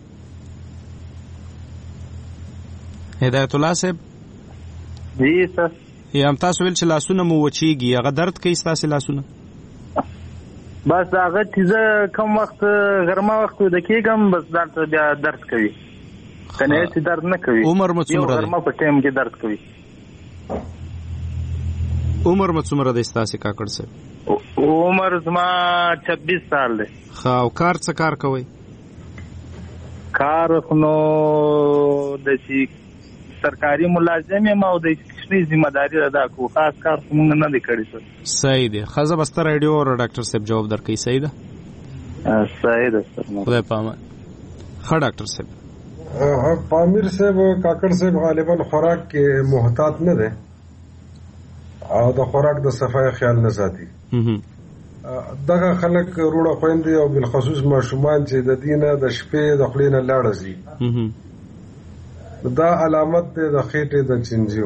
هدایت الله صاحب جی سر یم تاسو ویل چې لاسونه مو وچېږي هغه درد کوي ستاسې لاسونه؟ بس هغه چې زه کوم وخت غرمه وخت ویده کېږم بس دلته بیا درد کوي کنه هېڅ درد نه کوي. عمر مو څومره دی؟ یو غرمه په ټایم کې درد کوي. عمر مو څومره دی ستاسې کاکړ صاحب؟ عمر زما چھبیس سال دی. ښه او کار څه کار کوئ؟ کار خو نو داسې سرکاري ملازم یم او د کشري ذمه داري ادا کوو خاص کار خو موږ نه دی کړی سر. صحیح دی ښه زه به ستا راډیو او ډاکټر صاحب جواب درکوي. صحیح ده صحیح ده سر خدای په امان. ښه ډاکټر صاحب پامیر صاحب کاکړ صاحب غالبا خوراک کې محتاط نه دی او د خوراک د صفای خیال نه ساتي. دغه خلک روړه خويندې او بالخصوص ماشومان چې د دینه د شپې د خلینه لاړه زی دا علامت دی د خېټې د چنجیو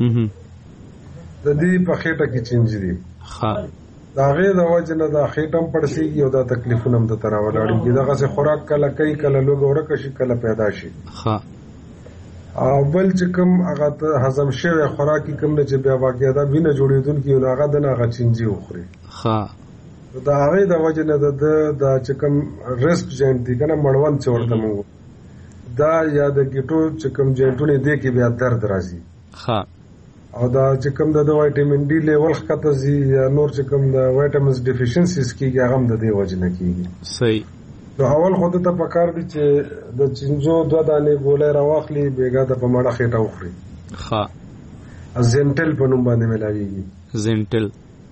د دې په خېټه کې چنجي دي. د هغې د وجې نه دا خېټه هم پړسېږي او دا تکلیفونه هم درته راولاړېږي. دغسې خوراک کله کوي کله لوږه ورکه شي کله پیدا شي. او بل چې کوم هغه هضم شوی خوراک کوم نه چې بیا واقعیتا وینه جوړېدونکي نو هغه د نه هغه چنجي وخوري. د هغې د وجې نه د د چې کوم ریسپ جاینټ دي که نه مړوند چې ورته موږ دا یا د ګیټو چې کوم جاینټونه دې کې بیا درد راځي. او دا چې کوم د وایټامین ډي لیول ښکته ځي یا نور چې کوم د وایټامینز ډیفیشنسیز کېږي هغه هم د دې وجې نه کېږي. صحیح. نو اول خو ته پکار دي چې د چنجو دوه دانې ګولۍ راواخلي بېګا ته په مړه خېټه وخوري. ښه زینټل په نوم باندې ملاویږي. زینټل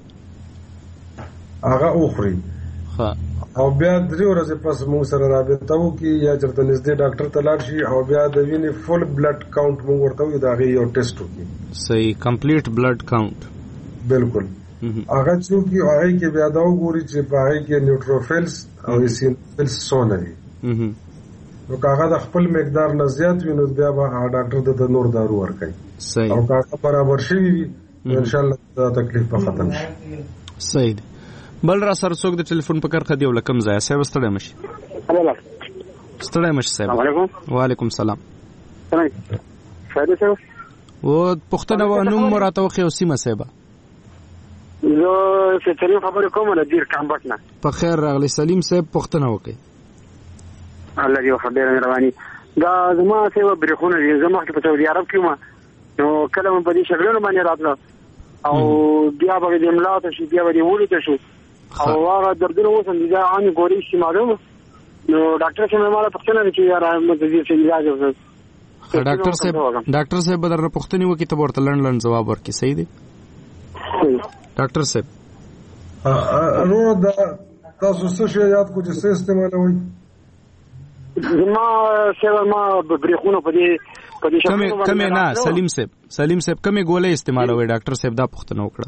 هغه وخوري. ښه او بیا درې ورځې پس موږ سره رابطه وکړي یا چېرته نږدې ډاکټر ته لاړ شي او بیا د وینې فل بلډ کاونټ موږ ورته وایو د هغې یو ټیسټ وکړي. صحیح کمپلیټ بلډ کاونټ. بالکل هغه چې وکړي هغې کې بیا دا وګوري چې په هغې کې نیوټروفیلس او ایسینوفیلس څونه دي. نو که هغه د خپل مقدار نه زیات وي نو بیا به هغه ډاکټر ته د نور دارو ورکوي. صحیح. او که هغه برابر شوي وي نو انشاءالله دا تکلیف به ختم شي. صحیح دی. بل را سره څوک د ټلیفون په کرخه دی او لکم ځای صاحب ستړی مشي. ستړی مشي صاحب. السلام علیکم. وعلیکم السلام. څنګه صاحب و پښتنه و نوم مراته خو سیمه صاحب. زه ستړي خبرې کوم نه دیر کمبټ نه. په خیر راغلی سلیم صاحب پښتنه وکي. الله دې خبره مهرباني. دا زما صاحب برخونه دي زما په سعودي عرب کې ما نو کله په دې شغلونو باندې راتله او بیا به دې ملاته شي بیا به دې ولته شي او هغه دردونه اوس هم دا ان ګوري شي معلومه نو ډاکټر څخه مې مالا پښتنه چې یار مې دې څه علاج وکړ. ډاکټر صاحب ډاکټر صاحب بدر پښتني وکي ته ورته لړن لړن جواب ورکړي. صحیح دی ډاکټر صاحب. نو دا تاسو څه شی یاد کو چې څه استعمالوي؟ زما سیوا ما بریخونه په دې په دې شکل کمه نه سلیم صاحب سلیم صاحب کمه ګولې استعمالوي ډاکټر صاحب دا پښتنه وکړه.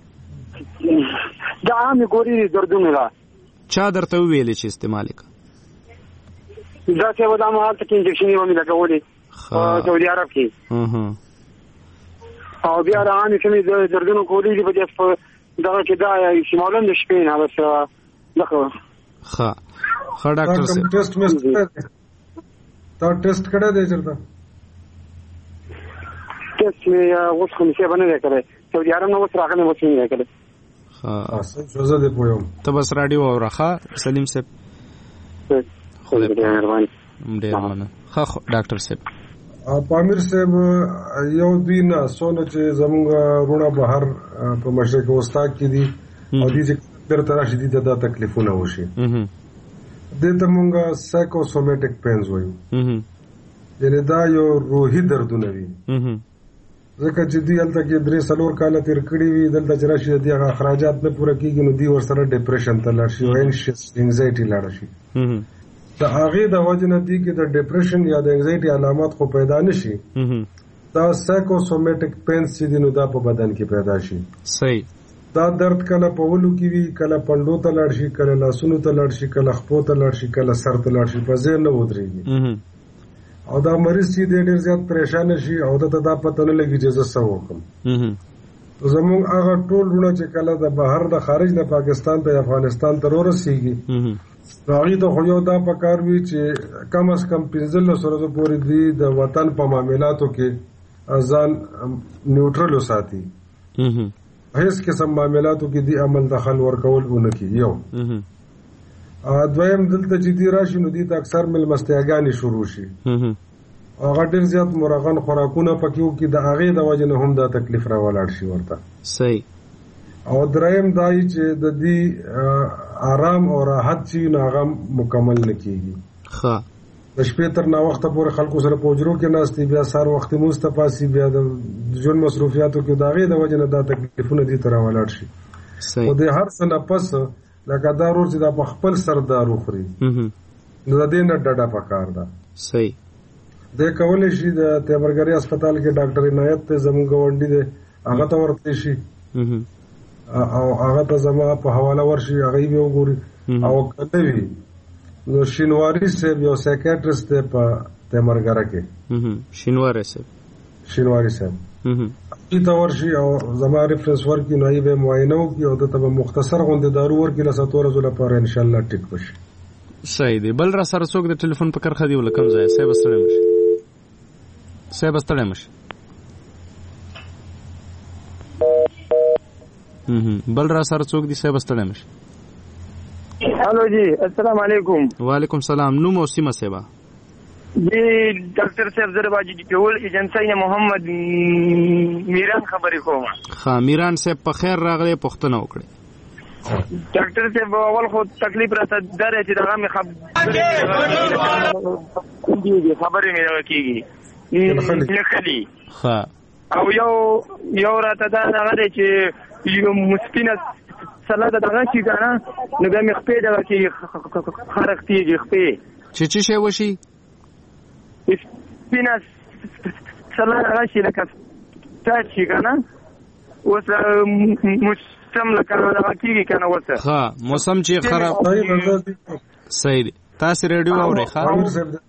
دا عامه ګوري دردونه را چا درته ویلې چې استعمال وکړه؟ دا څه ودا ما ته کې انجکشن یې ونی لګولې په سعودي عرب کې. او بیا دا عامه چې دردونه ګوري دې په دې دا چې دا استعمالون د شپې نه بس لکه. ښه ښه ډاکټر صاحب ټیسټ مې تا ټیسټ کړی دی چېرته؟ ټیسټ مې اوس خو مې نه دی کړی سعودي عرب نه اوس راغلی اوس مې نه دی کړی. ښه زه دې پوهیم ته بس راډیو واوره. ښه سلیم صاحب خدای دې مهرباني. ډېر مننه. ښه ډاکټر صاحب پامیر صاحب یو دوی نه څونه چې زموږ وروڼه بهر په مشرق وسطا کې دي او دې چې بیرته راشي دي ته دا تکلیفونه وشي دې ته مونږ سایکوسومیټک پینز وایو. یعنې دا یو روحي دردونه وي ځکه چې دی هلته کې درې څلور کاله تیر کړي وي دلته چې راشي د هغه اخراجات نه پوره کیږي نو دی ورسره ډیپریشن ته لاړ شي او انزایټي لاړ شي. د هغې د وجې نه دی کې د ډیپریشن یا د انزایټي علامات خو پیدا نشي دا سایکوسومیټک پینس چې دي نو دا په بدن کې پیدا شي. صحیح. دا درد کله په ولو کې وي کله پنډو ته لاړ شي کله لاسونو ته لاړ شي کله خپو ته لاړ شي کله سر ته لاړ شي په ځای نه ودرېږي او دا مریض چې دی ډېر زیات پریشان شي او دته دا پته نه لګي چې زه څه وکړم. زموږ هغه ټول وروڼه چې کله د بهر د خارج د پاکستان ته افغانستان ته ورسېږي نو هغوی ته خو یو دا پکار وي چې کم از کم پنځلس ورځو پورې دوی د وطن په معاملاتو کې ځان نیوټرل وساتي هیڅ قسم معاملاتو کې دی عمل دخل ورکول ونه کی. یو دویم دلته چې دی راشي نو دی ته اکثر مېلمستیاګانې شروع شي هغه ډېر زیات مرغن خوراکونه پکې وکړي د هغې د وجې نه هم دا تکلیف راولاړ شي ورته. صحیح. او دریم دا چې د دې آرام او راحت چې نو هغه مکمل نه کېږي. ښه. د شپې تر ناوخته پورې خلکو سره په حجرو کې ناستې بیا سهار وختي مونځ ته پاسي بیا د ژوند مصروفیاتو کې د هغې د وجې نه دا تکلیفونه دې ته راولاړ شي. خو د هر څه نه پس لکه دا ورور چې دا په خپل سر دارو خوري نو د دې نه ډډه پکار ده. صحیح. دی کولی شي د تیمرګرۍ هسپتال کې ډاکټر عنایت ته زموږ ګاونډي دی هغه ته ورتلی شي او هغه ته زما په حواله ورشي هغه یې بیا وګوري او که نه وي نو شینواري صاحب یو سایکیاټرسټ دی په تیمرګره کې. شینواري صاحب شینواري صاحب هغې ته ورشي او زما ریفرنس ورکړي نو هغې به یې معاینه وکړي او دته به مختصر غوندې دارو ورکړي لس اتو ورځو لپاره انشاءالله ټیک به شي. صحیح دی. بل را سره څوک د ټلیفون په کرښه دی له کوم ځایه صاحب ستړی مه شي صاحب ستړی مه شي بل را سره څوک دی صاحب ستړی مه شي. هلو جی السلام علیکم. وعلیکم سلام. نوم او سیمه صاحب؟ جی ډاکټر صاحب زه د باجي پیول ایجنسی نه محمد میران خبرې کوم. ښه میران صاحب په خیر راغلی پوښتنه وکړئ. ډاکټر صاحب اول خو تکلیف راته دا دی چې دغه مې خبرې خبرې مې دغه کېږي نښلي او یو یو راته دا دغه دی چې یو مسپینه سله د دغه شي که نه نو بیا مې خپې دغه کېږي خرښتېږي خپې چې څه شی وشي سپینه سله دغه شي لکه ټاټ شي که نه اوس موسم لکه دغه کېږي که نه اوس ښه موسم چې خراب صحیح دی. تاسې ریډیو اورئ ښه او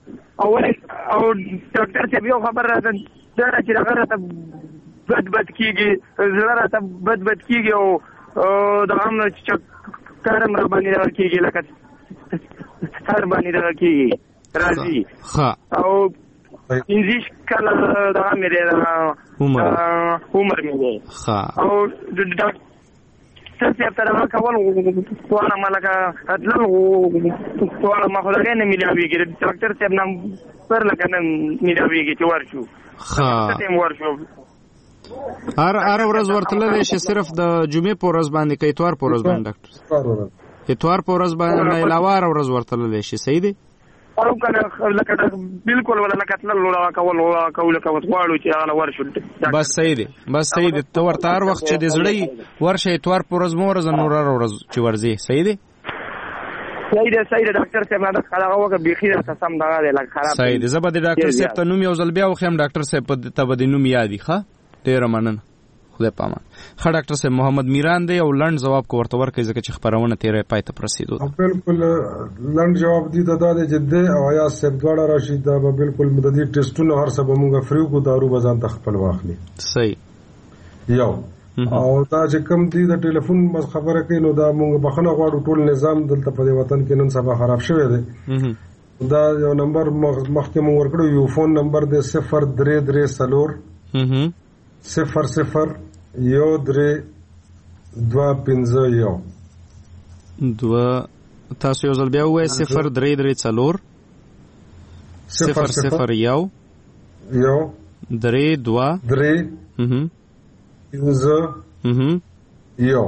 ډاکټر صاحب یو خبر راته دا ده چې هغه راته بد بد کېږي زړه راته بد بد کېږي او دغه هم چکر هم راباندې دغه کېږي لکه سر باندې دغه کېږي راځي او پنځه کاله دغه مې دی عمر مې دی او ډاکټر صاحب ته دغه کول غواړم لکه تلل غواړم خو دغې نه میلاوېږي ډاکټر صاحب نمبر لکه نه میلاوېږي چې ورشو ټایم ورشو هر هر ورځ ورتللی شي صرف د جمعې په ورځ باندې که اتوار په ورځ باندې ډاکټر اتوار په ورځ باندې نه علاوه هر ورځ ورتللی شي صحیح دی او کنه لکه بالکل ولا لکه تلل ولا کول ولا کول لکه غواړو چې هغه ورشو بس صحیح دی بس صحیح دی ته ورته هر وخت چې د زړه ورشه اتوار په ورځ مو ورځ نور هر ورځ چې ورځي صحیح دی صحیح دی صحیح دی ډاکټر صاحب نه خلاغه وکړه بیخي راته سم دغه دی لکه خراب صحیح دی زه به د ډاکټر صاحب ته نوم یو ځل بیا وښیم ډاکټر صاحب ته به د نوم یادي ښه ډېره مننه خدای پامان. ښه ډاکټر صاحب محمد میران دی او لنډ ځواب کو ورته ورکړئ ځکه چې خپرونه تېری پای ته رسېدو ده. بالکل لنډ جواب دی ته دا دی چې دی او ایاز صاحب دواړه راشي دا به بالکل د دې ټیسټونو هر څه به مونږ فري وکړو دارو به ځان ته خپل واخلي. صحیح. یو او دا چې کوم دی د ټلیفون بس خبره کوي نو دا مونږ بخښنه غواړو ټول نظام دلته په دې وطن کې نن سبا خراب شوی دی. دا یو نمبر مخکې مونږ ورکړو یو فون نمبر دی صفر درې درې څلور صفر صفر یو درې دوه پنځه یو دوه تاسو یو ځل بیا ووایئ صفر درې درې څلور صفر صفر یو یو درې دوه درې پنځه یو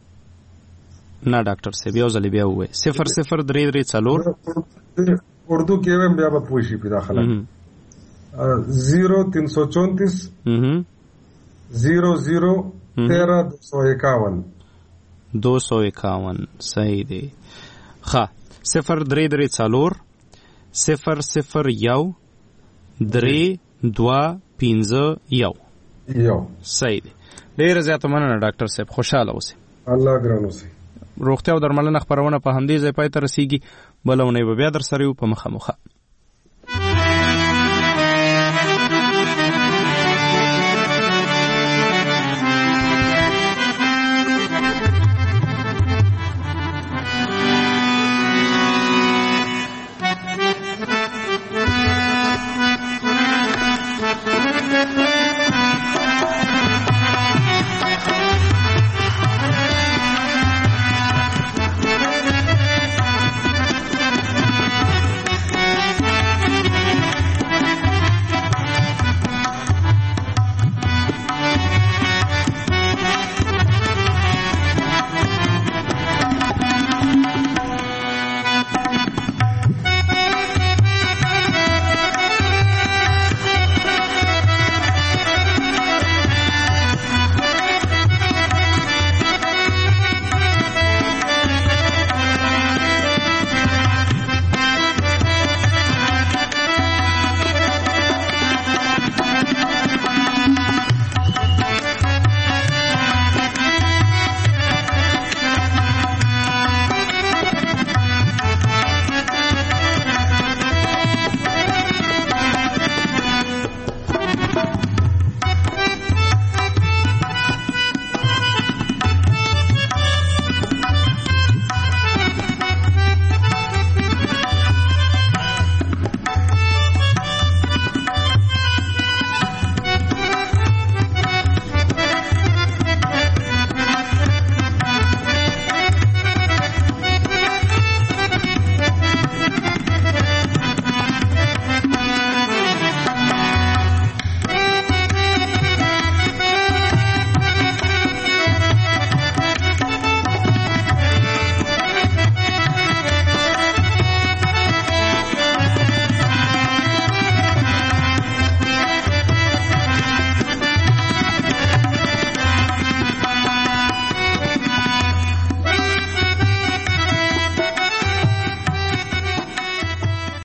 نه ډاکټر صاحب یو ځل بیا ووایئ صفر صفر درې درې څلور اردو کې ویم بیا به پوه شي په داخله زیرو تین سو چونتیس زیرو زیرو تیرہ دو سو اکاون دو سو اکاون صحیح دی. ښه صفر درې درې څلور صفر صفر یو درې دوه پنځه یو یو صحیح دی. ډېره زیاته مننه ډاکټر صاحب، خوشحاله اوسئ. الله ګران اوسئ. روغتیا او درملنه خپرونه په همدې ځای پای ته رسیږي. بله اونۍ به بیا در سره یو په مخه مخه.